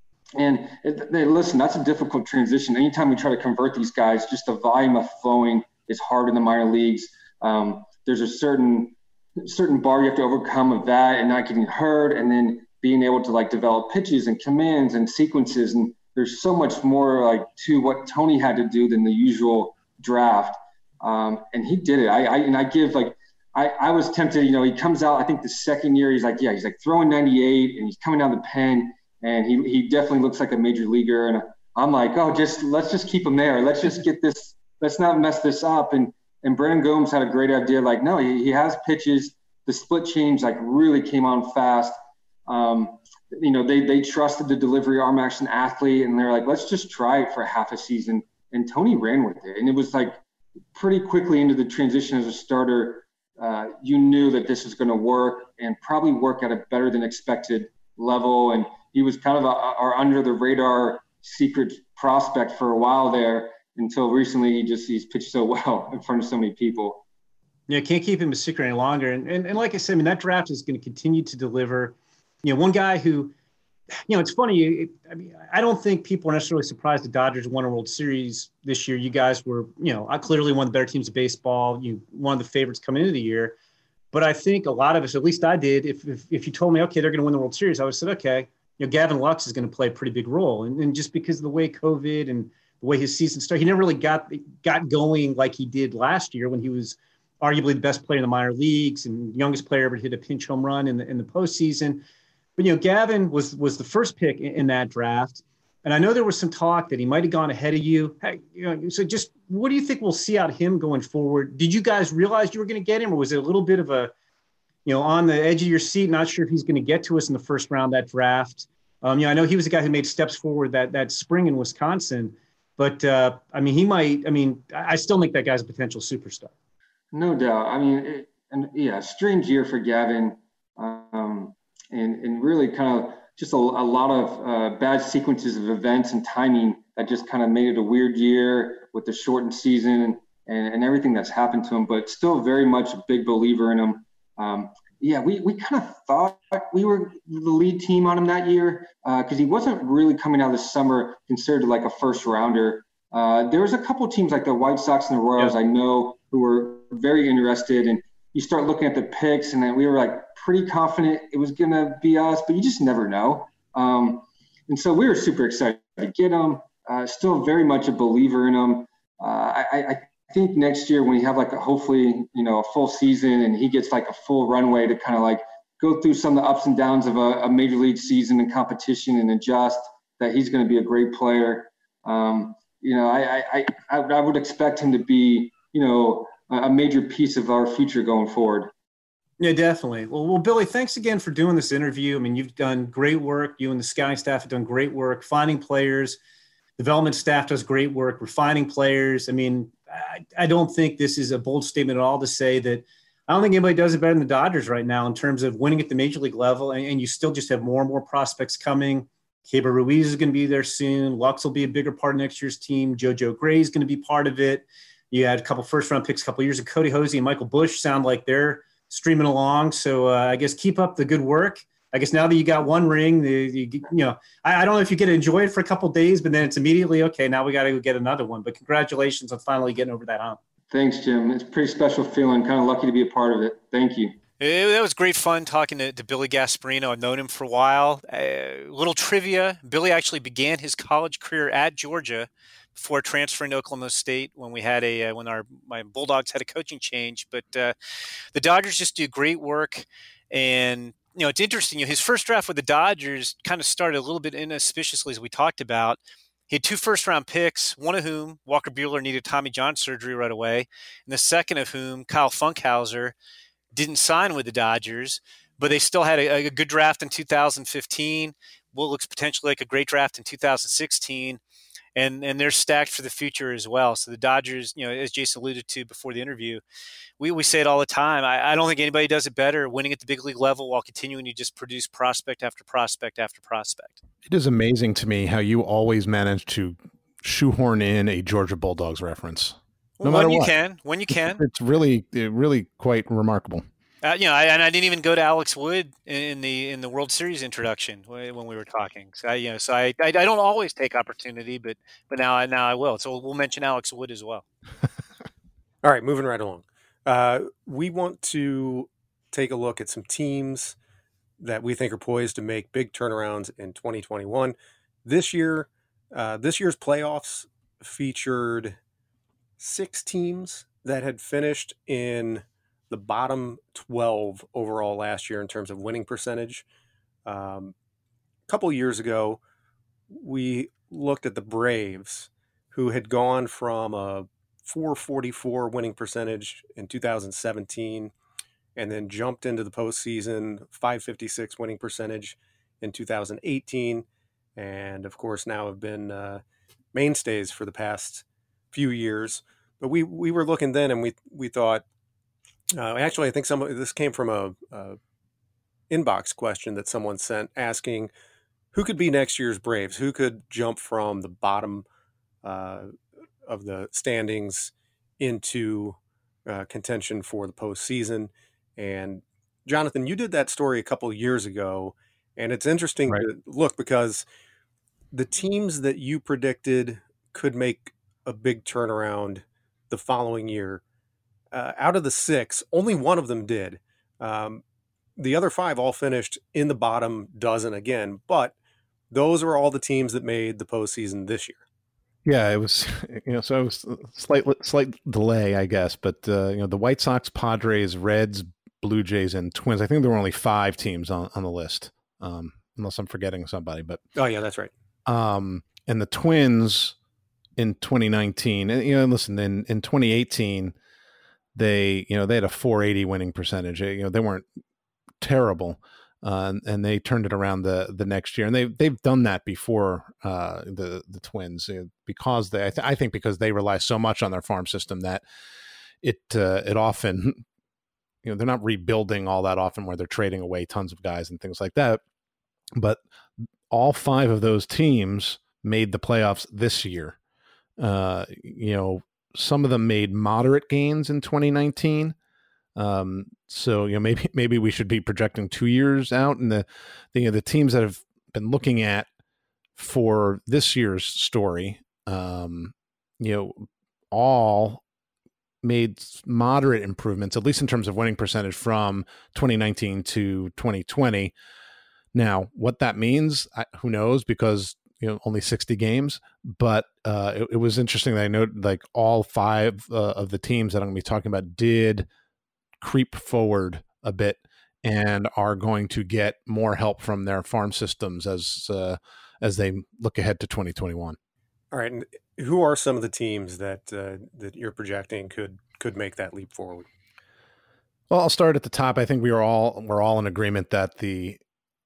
and it, they, listen, that's a difficult transition. Anytime we try to convert these guys, just the volume of throwing is hard in the minor leagues. Um, there's a certain certain bar you have to overcome of that and not getting hurt, and then being able to like develop pitches and commands and sequences. And there's so much more like to what Tony had to do than the usual draft. Um, and he did it. I, I and I give like. I, I was tempted, you know, he comes out, I think the second year, he's like, yeah, he's like throwing ninety-eight and he's coming down the pen, and he he definitely looks like a major leaguer. And I'm like, oh, just let's just keep him there. Let's just get this, let's not mess this up. And and Brendan Gomes had a great idea. Like, no, he, he has pitches. The split change like really came on fast. Um, you know, they they trusted the delivery arm action athlete, and they're like, let's just try it for half a season. And Tony ran with it. And it was like pretty quickly into the transition as a starter. Uh, you knew that this was going to work and probably work at a better than expected level. And he was kind of a, our under the radar secret prospect for a while there until recently. He just, he's pitched so well in front of so many people. Yeah. Can't keep him a secret any longer. And, and, and like I said, I mean, that draft is going to continue to deliver. You know, one guy who, you know, it's funny. It, I mean, I don't think people are necessarily surprised the Dodgers won a World Series this year. You guys were, you know, clearly one of the better teams of baseball. You one of the favorites coming into the year. But I think a lot of us, at least I did, if if, if you told me, okay, they're going to win the World Series, I would have said, okay, you know, Gavin Lux is going to play a pretty big role. And, and just because of the way COVID and the way his season started, he never really got got going like he did last year when he was arguably the best player in the minor leagues and youngest player ever to hit a pinch home run in the in the postseason. But, you know, Gavin was was the first pick in, in that draft. And I know there was some talk that he might have gone ahead of you. Hey, you know, so just what do you think we'll see out of him going forward? Did you guys realize you were going to get him, or was it a little bit of a, you know, on the edge of your seat, not sure if he's going to get to us in the first round of that draft? Um, you know, I know he was a guy who made steps forward that that spring in Wisconsin. But, uh, I mean, he might – I mean, I still think that guy's a potential superstar. No doubt. I mean, it, and yeah, strange year for Gavin. Um and, and really kind of just a, a lot of uh, bad sequences of events and timing that just kind of made it a weird year with the shortened season and, and, and everything that's happened to him, but still very much a big believer in him. Um, yeah, we, we kind of thought we were the lead team on him that year because uh, he wasn't really coming out of the summer considered like a first rounder. Uh, there was a couple teams like the White Sox and the Royals, yeah. I know, who were very interested. And you start looking at the picks, and then we were like pretty confident it was going to be us, but you just never know. Um, and so we were super excited to get him. Uh, still very much a believer in him. Uh, I, I think next year when you have like a, hopefully, you know, a full season and he gets like a full runway to kind of like go through some of the ups and downs of a, a major league season and competition and adjust, that he's going to be a great player. Um, you know, I, I, I, I would expect him to be, you know, a major piece of our future going forward. Yeah, definitely. Well, well, Billy, thanks again for doing this interview. I mean, you've done great work. You and the scouting staff have done great work finding players. Development staff does great work refining players. I mean, I, I don't think this is a bold statement at all to say that I don't think anybody does it better than the Dodgers right now in terms of winning at the major league level. And, and you still just have more and more prospects coming. Keibert Ruiz is going to be there soon. Lux will be a bigger part of next year's team. JoJo Gray is going to be part of it. You had a couple first round picks a couple of years ago. Cody Hosey and Michael Busch sound like they're streaming along. So uh, I guess keep up the good work. I guess now that you got one ring, the, you, you know, I, I don't know if you get to enjoy it for a couple of days, but then it's immediately, okay, now we got to go get another one. But congratulations on finally getting over that hump. Thanks, Jim. It's a pretty special feeling. Kind of lucky to be a part of it. Thank you. It, that was great fun talking to, to Billy Gasparino. I've known him for a while. A uh, little trivia. Billy actually began his college career at Georgia before transferring to Oklahoma State when we had a uh, when our my Bulldogs had a coaching change. But uh, the Dodgers just do great work. And, you know, it's interesting. You know, his first draft with the Dodgers kind of started a little bit inauspiciously, as we talked about. He had two first-round picks, one of whom, Walker Buehler, needed Tommy John surgery right away, and the second of whom, Kyle Funkhauser, didn't sign with the Dodgers, but they still had a, a good draft in two thousand fifteen, what looks potentially like a great draft in two thousand sixteen, and and they're stacked for the future as well. So the Dodgers, you know, as Jason alluded to before the interview, we, we say it all the time. I, I don't think anybody does it better, winning at the big league level while continuing to just produce prospect after prospect after prospect. It is amazing to me how you always manage to shoehorn in a Georgia Bulldogs reference. No when matter you what. can, when you can. It's really, really quite remarkable. Uh, you know, I, and I didn't even go to Alex Wood in the in the World Series introduction when we were talking. So I, you know, so I, I I don't always take opportunity, but but now I now I will. So we'll mention Alex Wood as well. All right, moving right along. Uh, we want to take a look at some teams that we think are poised to make big turnarounds in twenty twenty-one. This year, uh, this year's playoffs featured six teams that had finished in the bottom twelve overall last year in terms of winning percentage. Um, a couple years ago, we looked at the Braves, who had gone from a four forty-four winning percentage in two thousand seventeen and then jumped into the postseason, five fifty-six winning percentage in two thousand eighteen, and of course now have been uh, mainstays for the past few years. But we we were looking then, and we we thought, uh, actually, I think some of this came from a, a inbox question that someone sent asking who could be next year's Braves, who could jump from the bottom uh, of the standings into uh, contention for the postseason. And Jonathan, you did that story a couple of years ago, and it's interesting right. to look because the teams that you predicted could make a big turnaround the following year, uh, out of the six, only one of them did. Um, the other five all finished in the bottom dozen again, but those are all the teams that made the postseason this year. Yeah, it was, you know, so it was a slight, slight delay, I guess, but, uh, you know, the White Sox, Padres, Reds, Blue Jays, and Twins, I think there were only five teams on, on the list, um, unless I'm forgetting somebody, but. Oh, yeah, that's right. Um, and the Twins in twenty nineteen, and, you know, listen, in, in twenty eighteen, they, you know, they had a four eighty winning percentage. You know, they weren't terrible. Uh, and, and they turned it around the the next year, and they they've done that before. Uh, the the Twins, uh, because they I, th- I think because they rely so much on their farm system that it uh, it often you know, they're not rebuilding all that often where they're trading away tons of guys and things like that. But all five of those teams made the playoffs this year. Uh, you know, some of them made moderate gains in twenty nineteen. Um, so, you know, maybe, maybe we should be projecting two years out, and the, the, you know, the teams that have been looking at for this year's story, um, you know, all made moderate improvements, at least in terms of winning percentage from twenty nineteen to twenty twenty. Now, what that means, I, who knows, because, you know, only sixty games, but uh, it, it was interesting that I know like all five uh, of the teams that I'm going to be talking about did creep forward a bit and are going to get more help from their farm systems as uh, as they look ahead to twenty twenty-one. All right, and who are some of the teams that uh, that you're projecting could could make that leap forward? Well, I'll start at the top. I think we are all we're all in agreement that the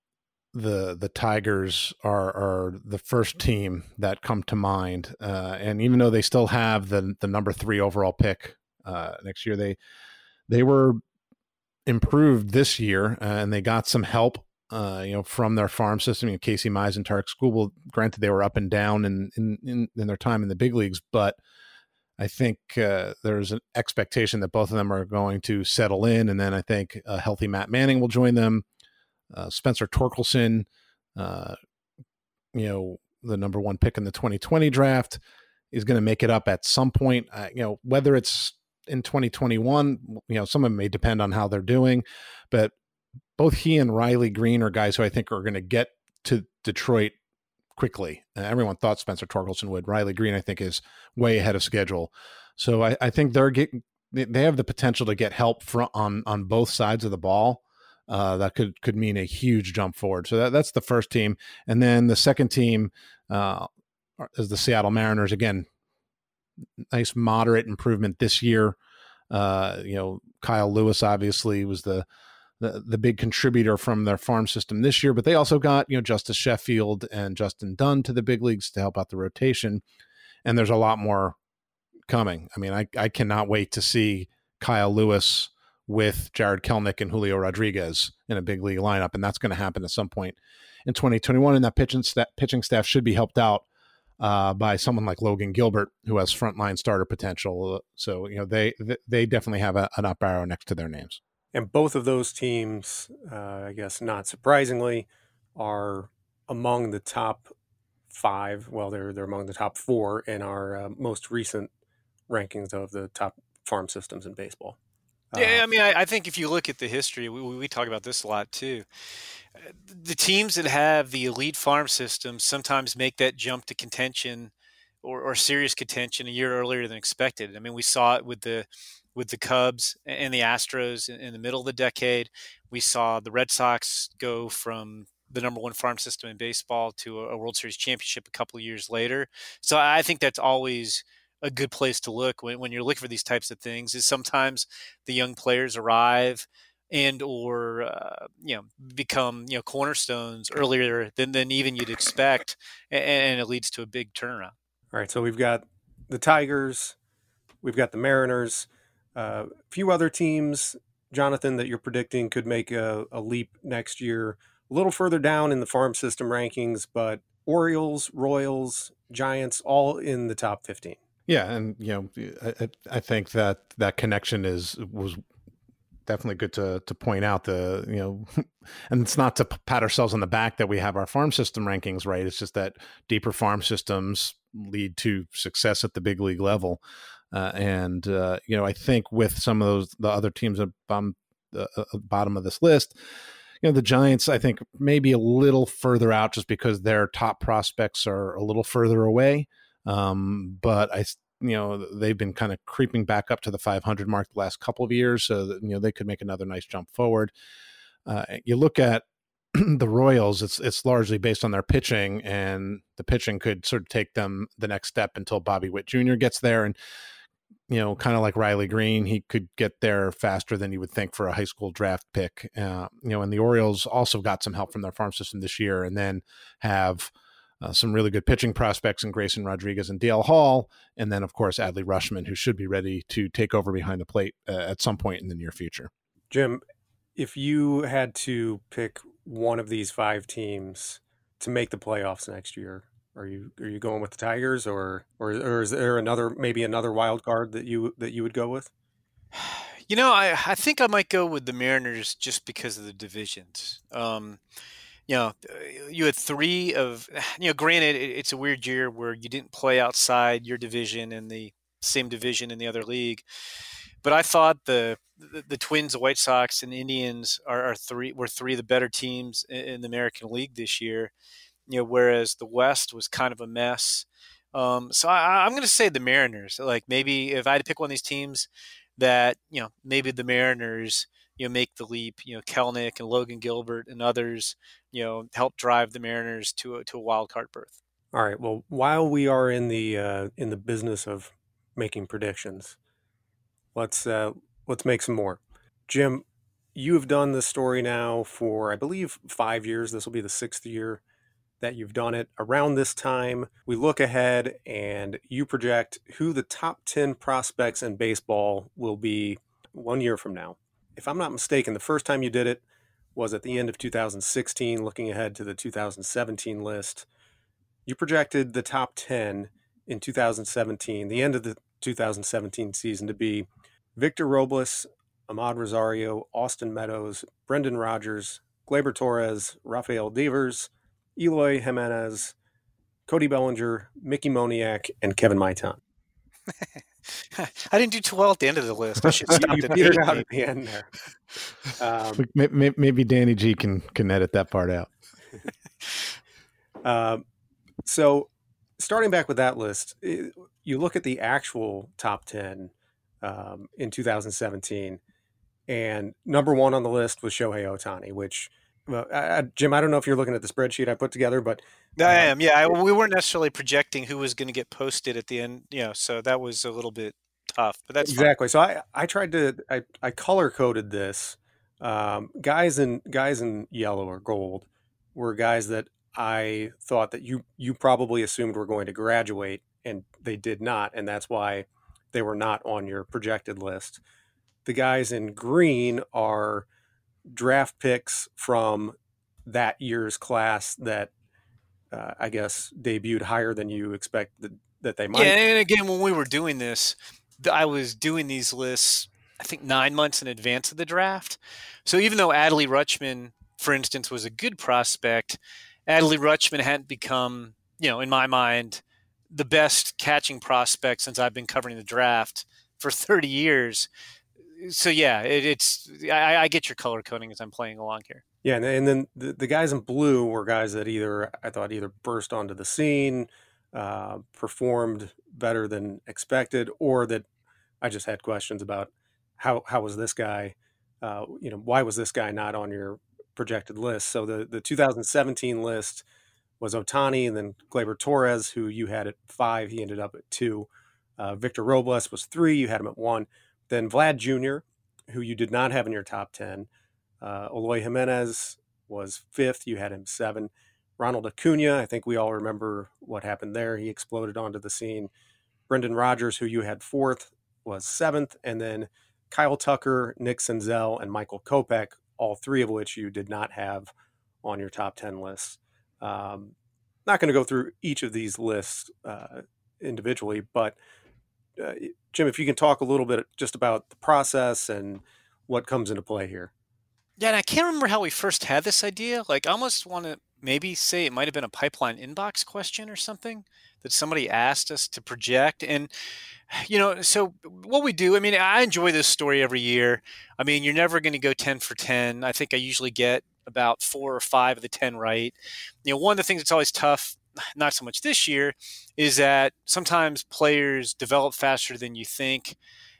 the the Tigers are are the first team that come to mind, uh, and even though they still have the the number three overall pick uh, next year, they they were improved this year, uh, and they got some help, uh, you know, from their farm system. You know, Casey Mize and Tarek Skubal, granted they were up and down in, in, in, in their time in the big leagues, but I think uh, there's an expectation that both of them are going to settle in. And then I think a healthy Matt Manning will join them. Uh, Spencer Torkelson, uh, you know, the number one pick in the twenty twenty draft, is going to make it up at some point. Uh, you know, whether it's in twenty twenty-one, you know, some of them may depend on how they're doing, but both he and Riley Green are guys who I think are going to get to Detroit quickly. Uh, everyone thought Spencer Torkelson would. Riley Green, I think, is way ahead of schedule. So I, I think they're getting, they have the potential to get help from on, on both sides of the ball. Uh, that could, could mean a huge jump forward. So that, that's the first team. And then the second team uh, is the Seattle Mariners. Again, nice moderate improvement this year. Uh, you know, Kyle Lewis obviously was the, the the big contributor from their farm system this year, but they also got, you know, Justice Sheffield and Justin Dunn to the big leagues to help out the rotation. And there's a lot more coming. I mean, I, I cannot wait to see Kyle Lewis with Jared Kelenic and Julio Rodriguez in a big league lineup. And that's going to happen at some point in twenty twenty-one. And that pitching, sta- pitching staff should be helped out Uh, by someone like Logan Gilbert, who has frontline starter potential. So, you know, they they definitely have a, an up arrow next to their names. And both of those teams, uh, I guess not surprisingly, are among the top five. Well, they're they're among the top four in our uh, most recent rankings of the top farm systems in baseball. Yeah, Uh, I mean, I, I think if you look at the history, we, we talk about this a lot too. The teams that have the elite farm systems sometimes make that jump to contention or, or serious contention a year earlier than expected. I mean, we saw it with the with the Cubs and the Astros in, in the middle of the decade. We saw the Red Sox go from the number one farm system in baseball to a, a World Series championship a couple of years later. So I think that's always a good place to look when, when you're looking for these types of things, is sometimes the young players arrive and or uh, you know become you know cornerstones earlier than, than even you'd expect, and, and it leads to a big turnaround. all right, so we've got the Tigers, we've got the Mariners, a uh, few other teams, Jonathan, that you're predicting could make a, a leap next year, a little further down in the farm system rankings, but Orioles, Royals, Giants, all in the top fifteen. Yeah, and you know, I, I think that that connection is was definitely good to to point out. The you know, and it's not to pat ourselves on the back that we have our farm system rankings right. It's just that deeper farm systems lead to success at the big league level, uh, and uh, you know, I think with some of those the other teams at um, the uh, bottom of this list, you know, the Giants, I think maybe a little further out just because their top prospects are a little further away. Um, but I, you know, they've been kind of creeping back up to the five hundred mark the last couple of years, so that, you know, they could make another nice jump forward. Uh, you look at the Royals, it's it's largely based on their pitching, and the pitching could sort of take them the next step until Bobby Witt Junior gets there. And, you know, kind of like Riley Green, he could get there faster than you would think for a high school draft pick. Uh, you know, and the Orioles also got some help from their farm system this year, and then have Uh, some really good pitching prospects in Grayson Rodriguez and D L Hall. And then, of course, Adley Rutschman, who should be ready to take over behind the plate uh, at some point in the near future. Jim, if you had to pick one of these five teams to make the playoffs next year, are you are you going with the Tigers, or or, or is there another maybe another wild card that you that you would go with? You know, I, I think I might go with the Mariners just because of the divisions. Um, you know, you had three of, you know, granted, it, it's a weird year where you didn't play outside your division in the same division in the other league. But I thought the the, the Twins, the White Sox, and the Indians are, are three were three of the better teams in, in the American League this year. You know, whereas the West was kind of a mess. Um, so I, I'm going to say the Mariners. Like maybe if I had to pick one of these teams, that you know maybe the Mariners you know make the leap. You know, Kelenic and Logan Gilbert and others you know help drive the Mariners to a, to a wild card berth. All right. Well, while we are in the uh, in the business of making predictions, let's uh, let's make some more. Jim, you have done this story now for I believe five years. This will be the sixth year that you've done it. Around this time, we look ahead and you project who the top ten prospects in baseball will be one year from now. If I'm not mistaken, the first time you did it was at the end of two thousand sixteen, looking ahead to the two thousand seventeen list. You projected the top ten in two thousand seventeen, the end of the two thousand seventeen season, to be Victor Robles, Ahmad Rosario, Austin Meadows, Brendan Rodgers, Gleyber Torres, Rafael Devers, Eloy Jimenez, Cody Bellinger, Mickey Moniak, and Kevin Maitan. I didn't do too well at the end of the list. I should stop you at petered eight, out maybe. at the end there. Um, maybe, maybe Danny G can, can edit that part out. um, so starting back with that list, it, you look at the actual top ten um, in two thousand seventeen, and number one on the list was Shohei Ohtani, which, well, I, Jim, I don't know if you're looking at the spreadsheet I put together, but I am. Yeah, I, we weren't necessarily projecting who was going to get posted at the end. You know, so that was a little bit tough, but that's exactly. Fine. So I, I tried to I, I color coded this. Um, guys in guys in yellow or gold were guys that I thought that you you probably assumed were going to graduate, and they did not, and that's why they were not on your projected list. The guys in green are draft picks from that year's class that uh, I guess debuted higher than you expected that they might. Yeah, and again, when we were doing this, I was doing these lists, I think, nine months in advance of the draft. So even though Adley Rutschman, for instance, was a good prospect, Adley Rutschman hadn't become, you know, in my mind, the best catching prospect since I've been covering the draft for thirty years. So yeah, it, it's I, I get your color coding as I'm playing along here. Yeah, and, and then the, the guys in blue were guys that either I thought either burst onto the scene, uh, performed better than expected, or that I just had questions about how how was this guy, uh, you know, why was this guy not on your projected list? So the the two thousand seventeen list was Ohtani, and then Gleyber Torres, who you had at five, he ended up at two. Uh, Victor Robles was three, you had him at one. Then Vlad Junior, who you did not have in your top ten. Uh, Eloy Jimenez was fifth, you had him seven. Ronald Acuna, I think we all remember what happened there. He exploded onto the scene. Brendan Rodgers, who you had fourth, was seventh. And then Kyle Tucker, Nick Senzel, and Michael Kopech, all three of which you did not have on your top ten lists. Um, not going to go through each of these lists uh, individually, but uh, Jim, if you can talk a little bit just about the process and what comes into play here. Yeah, and I can't remember how we first had this idea. Like, I almost want to maybe say it might have been a Pipeline inbox question or something that somebody asked us to project. And, you know, so what we do, I mean, I enjoy this story every year. I mean, you're never going to go ten for ten. I think I usually get about four or five of the ten right. You know, one of the things that's always tough, not so much this year, is that sometimes players develop faster than you think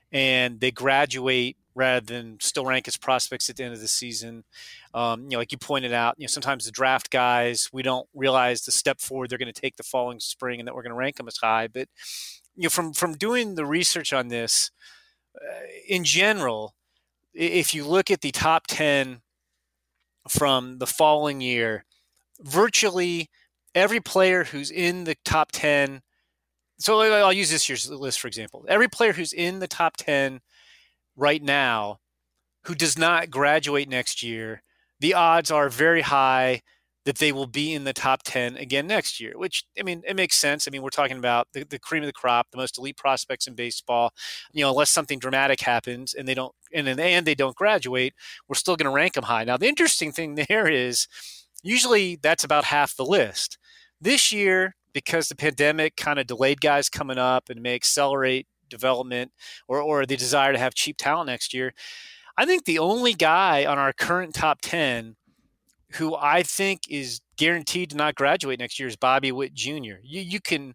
and they graduate rather than still rank as prospects at the end of the season. Um, you know, like you pointed out, you know, sometimes the draft guys, we don't realize the step forward they're going to take the following spring and that we're going to rank them as high. But, you know, from, from doing the research on this, uh, in general, if you look at the top ten from the following year, virtually every player who's in the top ten, so I'll use this year's list, for example. Every player who's in the top ten right now who does not graduate next year, the odds are very high that they will be in the top ten again next year, which, I mean, it makes sense. I mean, we're talking about the, the cream of the crop, the most elite prospects in baseball. You know, unless something dramatic happens and they don't, and in the end they don't graduate, we're still going to rank them high. Now, the interesting thing there is usually that's about half the list. This year, because the pandemic kind of delayed guys coming up and may accelerate development or, or the desire to have cheap talent next year, I think the only guy on our current top ten who I think is guaranteed to not graduate next year is Bobby Witt Junior You you can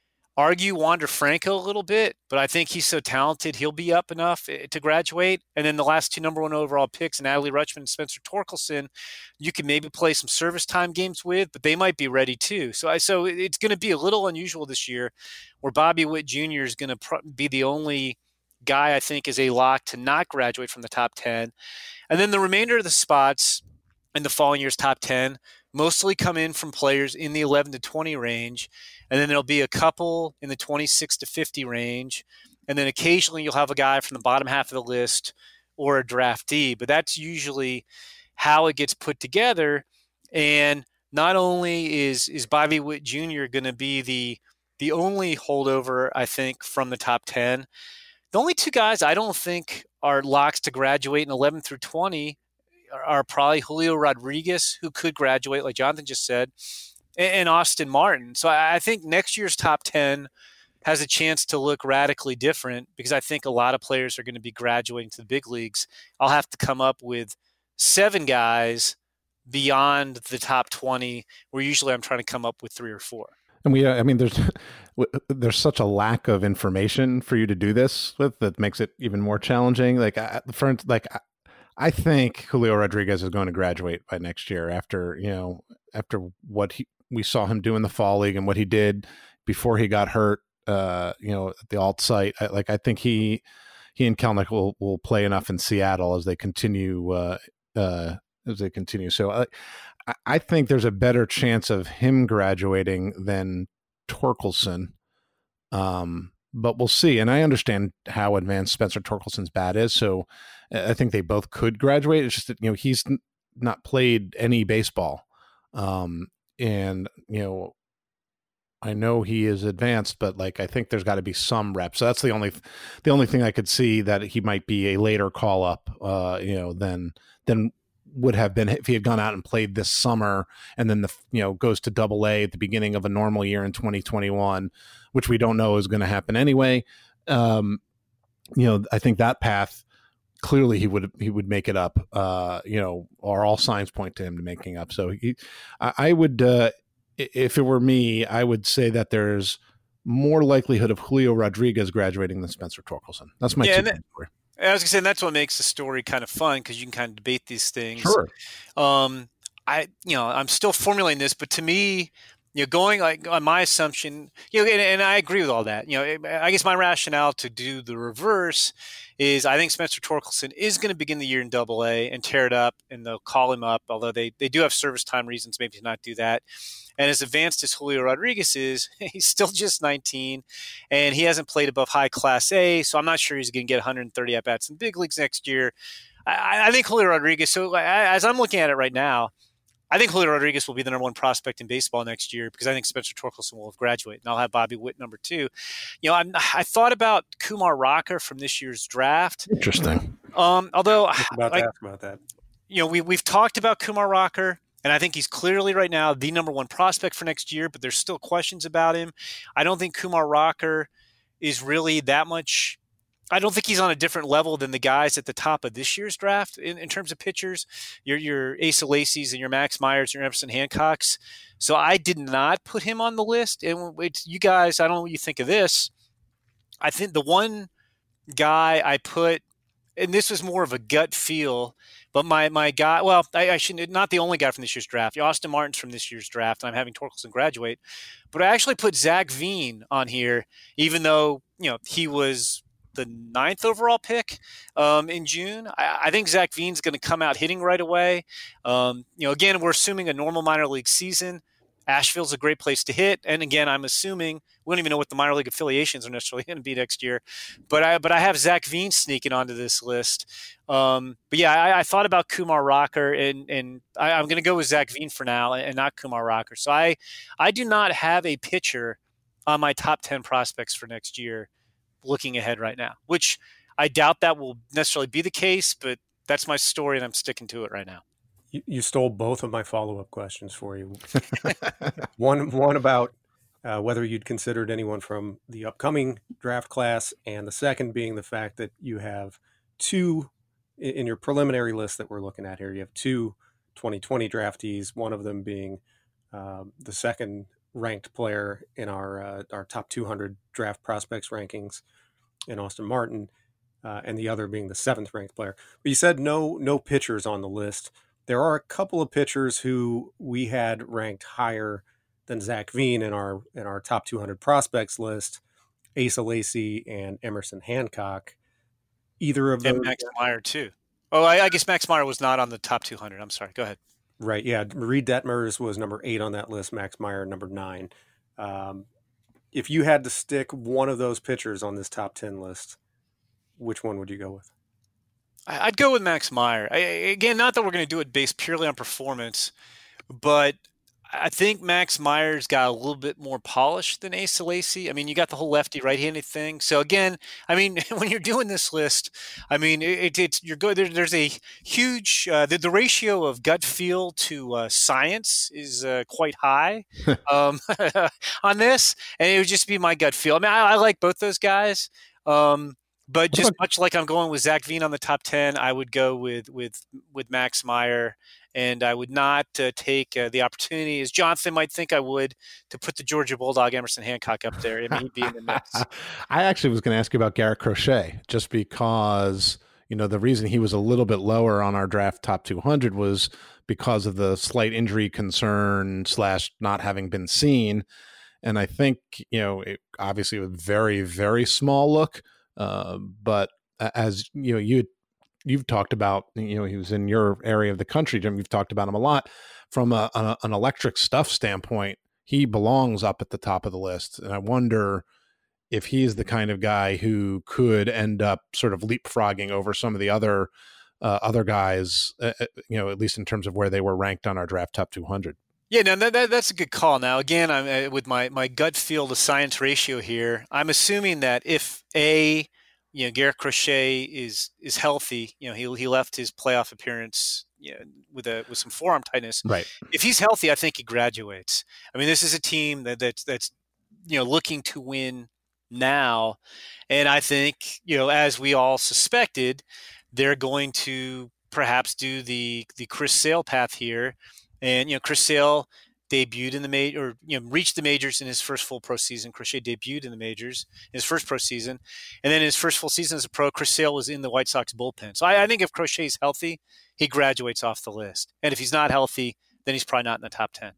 argue Wander Franco a little bit, but I think he's so talented he'll be up enough to graduate. And then the last two number one overall picks, Natalie Rutschman and Spencer Torkelson, you can maybe play some service time games with, but they might be ready too. So I so it's going to be a little unusual this year, where Bobby Witt Junior is going to pro- be the only guy I think is a lock to not graduate from the top ten, and then the remainder of the spots in the following year's top ten mostly come in from players in the eleven to twenty range. And then there'll be a couple in the twenty-six to fifty range. And then occasionally you'll have a guy from the bottom half of the list or a draftee, but that's usually how it gets put together. And not only is, is Bobby Witt Junior going to be the, the only holdover, I think, from the top ten, the only two guys I don't think are locks to graduate in eleven through twenty are probably Julio Rodriguez, who could graduate, like Jonathan just said, and Austin Martin. So I think next year's top ten has a chance to look radically different because I think a lot of players are going to be graduating to the big leagues. I'll have to come up with seven guys beyond the top twenty, where usually I'm trying to come up with three or four. And we, I mean, there's there's such a lack of information for you to do this with that makes it even more challenging. Like, for like. I think Julio Rodriguez is going to graduate by next year after, you know, after what he, we saw him do in the fall league and what he did before he got hurt, uh, you know, at the alt site. I, like, I think he, he and Kelenic will, will play enough in Seattle as they continue, uh, uh, as they continue. So I, I think there's a better chance of him graduating than Torkelson. Um, But we'll see. And I understand how advanced Spencer Torkelson's bat is. So I think they both could graduate. It's just that, you know, he's n- not played any baseball. Um, and, you know, I know he is advanced, but like, I think there's got to be some reps. So that's the only, the only thing I could see that he might be a later call up, uh, you know, than, than would have been if he had gone out and played this summer and then the, you know, goes to double A at the beginning of a normal year in twenty twenty-one, which we don't know is going to happen anyway. Um, you know, I think that path, clearly he would, he would make it up, uh, you know, or all signs point to him to making up. So he, I, I would, uh, if it were me, I would say that there's more likelihood of Julio Rodriguez graduating than Spencer Torkelson. That's my yeah, two. I was gonna say, and that's what makes the story kind of fun because you can kind of debate these things. Sure. Um, I, you know, I'm still formulating this, but to me, you know, going like on my assumption, you know, and, and I agree with all that. You know, I guess my rationale to do the reverse is I think Spencer Torkelson is going to begin the year in Double A and tear it up, and they'll call him up. Although they they do have service time reasons, maybe to not do that. And as advanced as Julio Rodriguez is, he's still just nineteen, and he hasn't played above high Class A, so I'm not sure he's going to get one hundred thirty at bats in big leagues next year. I, I think Julio Rodriguez. So as I'm looking at it right now, I think Julio Rodriguez will be the number one prospect in baseball next year because I think Spencer Torkelson will have graduated, and I'll have Bobby Witt number two. You know, I'm, I thought about Kumar Rocker from this year's draft. Interesting. Um, although, I was about like, to ask about that. You know, we we've talked about Kumar Rocker, and I think he's clearly right now the number one prospect for next year. But there's still questions about him. I don't think Kumar Rocker is really that much. I don't think he's on a different level than the guys at the top of this year's draft in, in terms of pitchers, your your Asa Lacy's and your Max Myers, your Emerson Hancocks. So I did not put him on the list. And it's, you guys, I don't know what you think of this. I think the one guy I put, and this was more of a gut feel, but my my guy, well, I, I shouldn't, not the only guy from this year's draft. Austin Martin's from this year's draft, and I'm having Torkelson graduate. But I actually put Zach Veen on here, even though, you know, he was the ninth overall pick um, in June. I, I think Zach Veen's going to come out hitting right away. Um, you know, again, we're assuming a normal minor league season. Asheville's a great place to hit. And again, I'm assuming we don't even know what the minor league affiliations are necessarily going to be next year. But I but I have Zach Veen sneaking onto this list. Um, but yeah, I, I thought about Kumar Rocker, and and I, I'm going to go with Zach Veen for now, and not Kumar Rocker. So I I do not have a pitcher on my top ten prospects for next year looking ahead right now, which I doubt that will necessarily be the case, but that's my story, and I'm sticking to it right now. You, you stole both of my follow-up questions for you. one one about uh, whether you'd considered anyone from the upcoming draft class, and the second being the fact that you have two in, in your preliminary list that we're looking at here. You have two twenty twenty draftees, one of them being um, the second ranked player in our uh, our top two hundred draft prospects rankings in Austin Martin, uh, and the other being the seventh ranked player. But you said no no pitchers on the list. There are a couple of pitchers who we had ranked higher than Zach Veen in our in our top two hundred prospects list, Asa Lacy and Emerson Hancock. Either of and those. Max Meyer too. Oh, I, I guess Max Meyer was not on the top two hundred. I'm sorry. Go ahead. Right. Yeah. Reed Detmers was number eight on that list. Max Meyer number nine. Um, if you had to stick one of those pitchers on this top ten list, which one would you go with? I'd go with Max Meyer. I, again, not that we're going to do it based purely on performance, but I think Max Meyer's got a little bit more polish than Asa Lacy. I mean, you got the whole lefty right-handed thing. So again, I mean, when you're doing this list, I mean, it, it's you're good. There, there's a huge uh, the, the ratio of gut feel to uh, science is uh, quite high um, on this, and it would just be my gut feel. I mean, I, I like both those guys. Um, But just much like I'm going with Zach Veen on the top ten, I would go with with with Max Meyer, and I would not uh, take uh, the opportunity, as Jonathan might think I would, to put the Georgia Bulldog Emerson Hancock up there. I mean, he'd be in the mix. I actually was going to ask you about Garrett Crochet, just because, you know, the reason he was a little bit lower on our draft top two hundred was because of the slight injury concern slash not having been seen. And I think, you know, it obviously was very, very small look. Uh, but as you know, you you've talked about, you know, he was in your area of the country, Jim. You've talked about him a lot from a, a, an electric stuff standpoint. He belongs up at the top of the list, and I wonder if he's the kind of guy who could end up sort of leapfrogging over some of the other uh, other guys, uh, you know, at least in terms of where they were ranked on our draft top two hundred. Yeah, no, that, that, that's a good call. Now, again, I'm uh, with my, my gut feel to science ratio here. I'm assuming that if a, you know, Garrett Crochet is is healthy, you know, he he left his playoff appearance, you know, with a with some forearm tightness. Right. If he's healthy, I think he graduates. I mean, this is a team that that's that's you know looking to win now, and I think, you know, as we all suspected, they're going to perhaps do the the Chris Sale path here. And, you know, Chris Sale debuted in the major, or, you know, reached the majors in his first full pro season. Crochet debuted in the majors in his first pro season. And then in his first full season as a pro, Chris Sale was in the White Sox bullpen. So I, I think if Crochet's healthy, he graduates off the list. And if he's not healthy, then he's probably not in the top ten.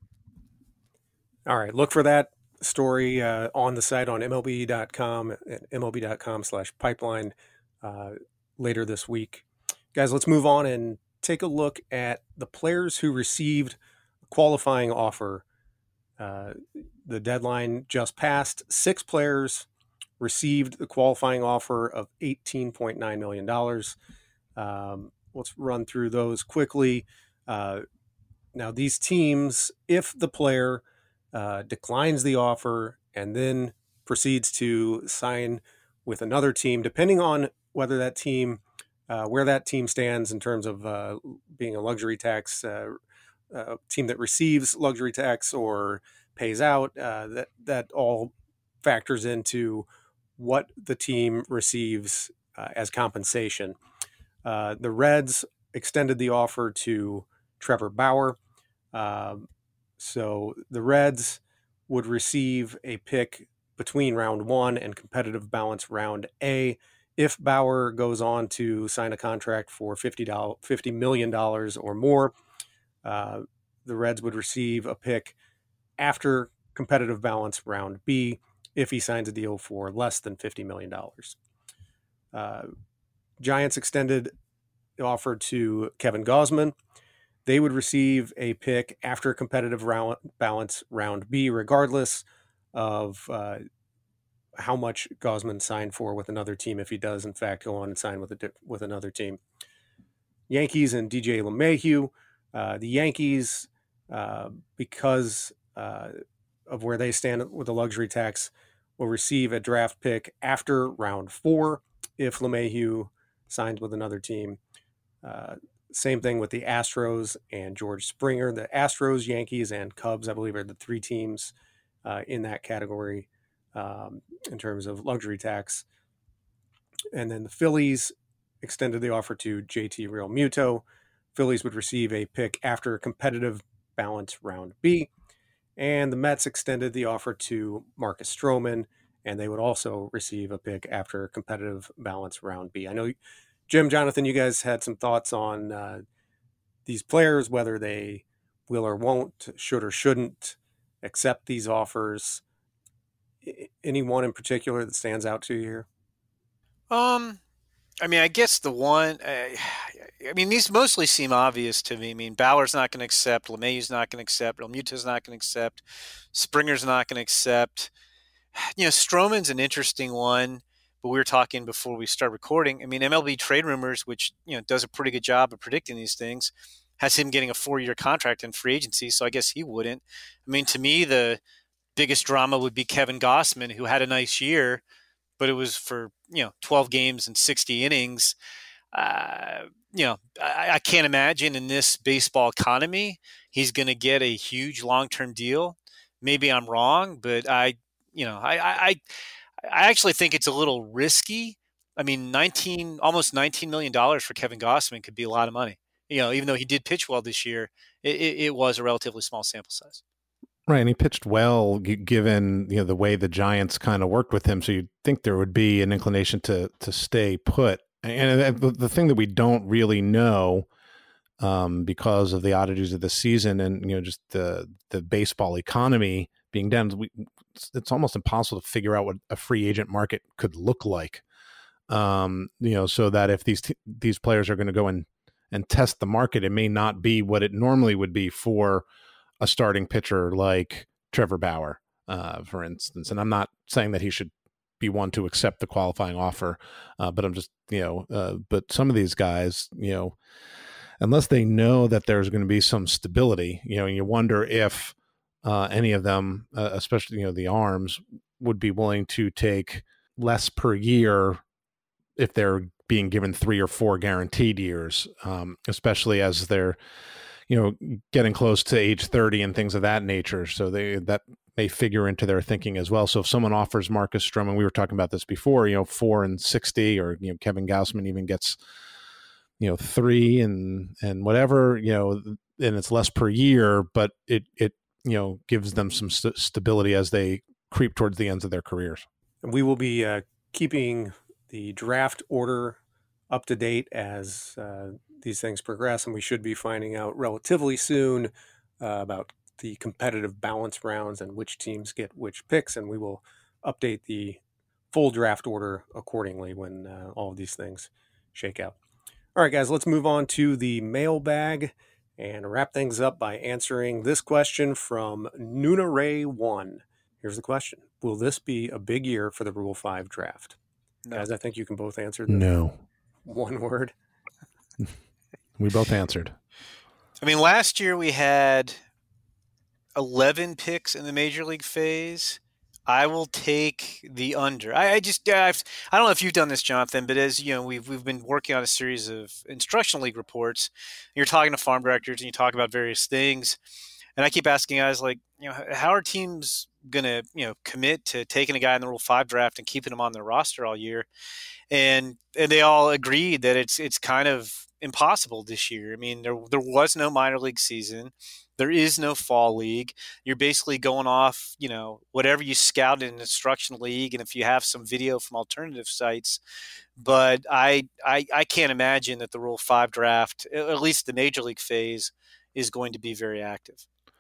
All right. Look for that story uh, on the site on M L B dot com, M L B dot com slash pipeline uh, later this week. Guys, let's move on and take a look at the players who received a qualifying offer. Uh, the deadline just passed. Six players received the qualifying offer of eighteen point nine million dollars. Um, let's run through those quickly. Uh, now, these teams, if the player uh, declines the offer and then proceeds to sign with another team, depending on whether that team Uh, where that team stands in terms of uh, being a luxury tax uh, uh, team that receives luxury tax or pays out, uh, that that all factors into what the team receives uh, as compensation. Uh, the Reds extended the offer to Trevor Bauer. Um, so the Reds would receive a pick between round one and competitive balance round A. If Bauer goes on to sign a contract for fifty million dollars or more, uh, the Reds would receive a pick after competitive balance round B if he signs a deal for less than fifty million dollars. Uh, Giants extended the offer to Kevin Gausman. they would receive a pick after a competitive round, balance round B, regardless of uh, how much Gausman signed for with another team, if he does in fact go on and sign with a with another team. Yankees and D J LeMahieu. Uh, the Yankees, uh, because uh, of where they stand with the luxury tax, will receive a draft pick after round four if LeMahieu signs with another team. Uh, same thing with the Astros and George Springer. The Astros, Yankees, and Cubs, I believe, are the three teams uh, in that category um, in terms of luxury tax. And then the Phillies extended the offer to J T Realmuto. Phillies would receive a pick after a competitive balance round B. And the Mets extended the offer to Marcus Stroman, and they would also receive a pick after a competitive balance round B. I know, Jim, Jonathan, you guys had some thoughts on uh, these players, whether they will or won't, should or shouldn't accept these offers. Anyone in particular that stands out to you here? Um, I mean, I guess the one, uh, I mean, these mostly seem obvious to me. I mean, Bauer's not going to accept, LeMahieu's not going to accept, Realmuto's not going to accept, Springer's not going to accept. You know, Stroman's an interesting one, but we were talking before we start recording. I mean, M L B Trade Rumors, which, you know, does a pretty good job of predicting these things, has him getting a four-year contract in free agency, so I guess he wouldn't. I mean, to me, the biggest drama would be Kevin Gausman, who had a nice year, but it was for, you know, twelve games and sixty innings. Uh, you know, I, I can't imagine in this baseball economy he's going to get a huge long-term deal. Maybe I'm wrong, but I, you know, I, I, I actually think it's a little risky. I mean, nineteen, almost nineteen million dollars for Kevin Gausman could be a lot of money. You know, even though he did pitch well this year, it, it, it was a relatively small sample size. Right, and he pitched well given, you know, the way the Giants kind of worked with him. So you'd think there would be an inclination to to stay put. And the, the thing that we don't really know, um, because of the oddities of the season and, you know, just the the baseball economy being down, we, it's almost impossible to figure out what a free agent market could look like. Um, you know, so that if these t- these players are going to go and and test the market, it may not be what it normally would be for a starting pitcher like Trevor Bauer, uh, for instance. And I'm not saying that he should be one to accept the qualifying offer, uh, but I'm just, you know, uh, but some of these guys, you know, unless they know that there's going to be some stability, you know, and you wonder if uh, any of them, uh, especially, you know, the arms, would be willing to take less per year if they're being given three or four guaranteed years, um, especially as they're, you know, getting close to age thirty and things of that nature. So they, that may figure into their thinking as well. So if someone offers Marcus Stroman, we were talking about this before, you know, four and sixty, or, you know, Kevin Gausman even gets, you know, three and, and whatever, you know, and it's less per year, but it, it, you know, gives them some st- stability as they creep towards the ends of their careers. And we will be uh, keeping the draft order up to date as uh, these things progress, and we should be finding out relatively soon uh, about the competitive balance rounds and which teams get which picks, and we will update the full draft order accordingly when uh, all of these things shake out. All right, guys, let's move on to the mailbag and wrap things up by answering this question from Nuna Ray one. Here's the question. Will this be a big year for the Rule five draft? No. Guys, I think you can both answer this. No. One word. We both answered. I mean, last year we had eleven picks in the major league phase. I will take the under. I, I just, I've, I don't know if you've done this, Jonathan, but as you know, we've we've been working on a series of instructional league reports. You're talking to farm directors and you talk about various things, and I keep asking guys like, you know, how are teams going to, you know, commit to taking a guy in the Rule five draft and keeping him on their roster all year? And and they all agreed that it's it's kind of impossible this year. I mean, there there was no minor league season. There is no fall league. You're basically going off, you know, whatever you scout in an instructional league, and if you have some video from alternative sites. But I I, I can't imagine that the Rule five draft, at least the major league phase, is going to be very active.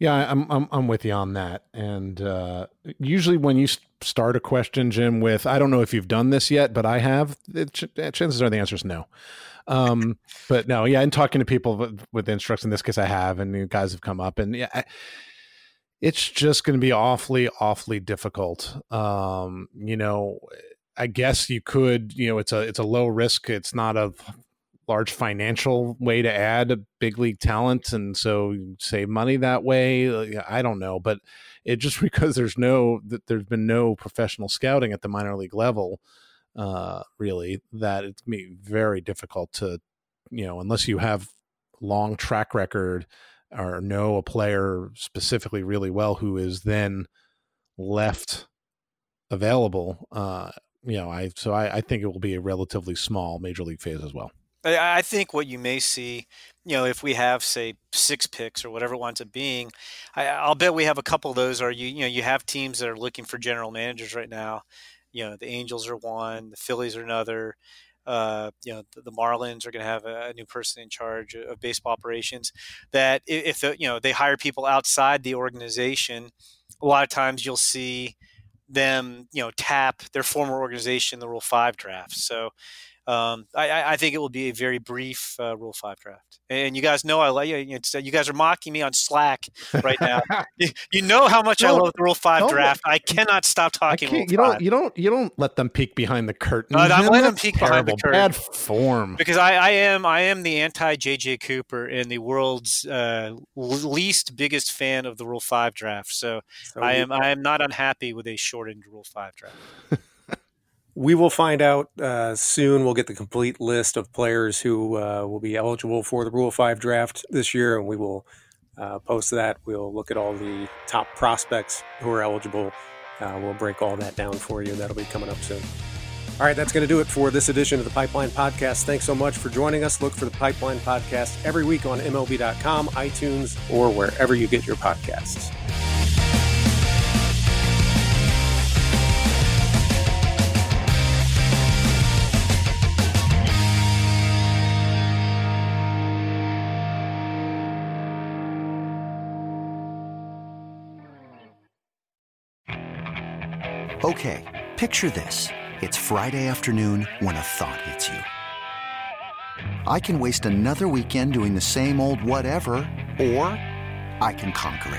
Yeah, I'm I'm I'm with you on that. And uh, usually when you start a question, Jim, with "I don't know if you've done this yet, but I have," it, chances are the answer is no. Um, but no, yeah, and talking to people with, with instructs, in this case, I have, and you guys have come up, and yeah, I, it's just going to be awfully, awfully difficult. Um, you know, I guess you could, you know, it's a it's a low risk. It's not a large financial way to add a big league talent, and so you save money that way. I don't know, but it just because there's no that there's been no professional scouting at the minor league level, uh, really, that it's gonna be very difficult to, you know, unless you have long track record or know a player specifically really well who is then left available. Uh, you know, I so I, I think it will be a relatively small major league phase as well. I think what you may see, you know, if we have, say, six picks or whatever it winds up being, I, I'll bet we have a couple of those. Are you, you know, you have teams that are looking for general managers right now. You know, the Angels are one, the Phillies are another. Uh, you know, the, the Marlins are going to have a, a new person in charge of baseball operations. That if the, you know, they hire people outside the organization, a lot of times you'll see them, you know, tap their former organization in the Rule Five draft. So. Um, I, I think it will be a very brief uh, Rule Five draft, and you guys know I like you. It's, you guys are mocking me on Slack right now. you, you know how much I love the Rule Five draft. I cannot stop talking. I can't, you don't. You don't. You don't let them peek behind the curtain. Uh, I'm letting them peek behind the curtain. Bad form. Because I, I am. I am the anti J J Cooper and the world's uh, least biggest fan of the Rule Five draft. So, so I am. I am not unhappy with a shortened Rule Five draft. We will find out uh, soon. We'll get the complete list of players who uh, will be eligible for the Rule five draft this year, and we will uh, post that. We'll look at all the top prospects who are eligible. Uh, we'll break all that down for you. That'll be coming up soon. All right, that's going to do it for this edition of the Pipeline Podcast. Thanks so much for joining us. Look for the Pipeline Podcast every week on M L B dot com, iTunes, or wherever you get your podcasts. Okay, picture this. It's Friday afternoon when a thought hits you. I can waste another weekend doing the same old whatever, or I can conquer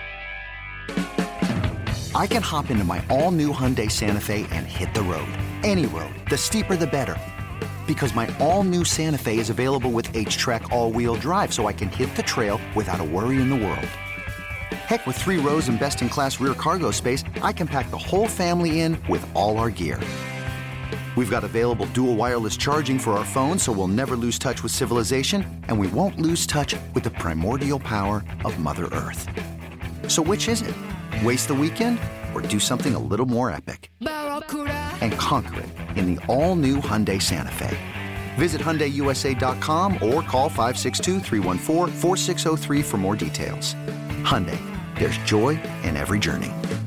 it. I can hop into my all-new Hyundai Santa Fe and hit the road. Any road. The steeper, the better. Because my all-new Santa Fe is available with H-Track all-wheel drive, so I can hit the trail without a worry in the world. Heck, with three rows and best-in-class rear cargo space, I can pack the whole family in with all our gear. We've got available dual wireless charging for our phones, so we'll never lose touch with civilization, and we won't lose touch with the primordial power of Mother Earth. So which is it? Waste the weekend or do something a little more epic? And conquer it in the all-new Hyundai Santa Fe. Visit Hyundai U S A dot com or call five six two, three one four, four six zero three for more details. Hyundai, there's joy in every journey.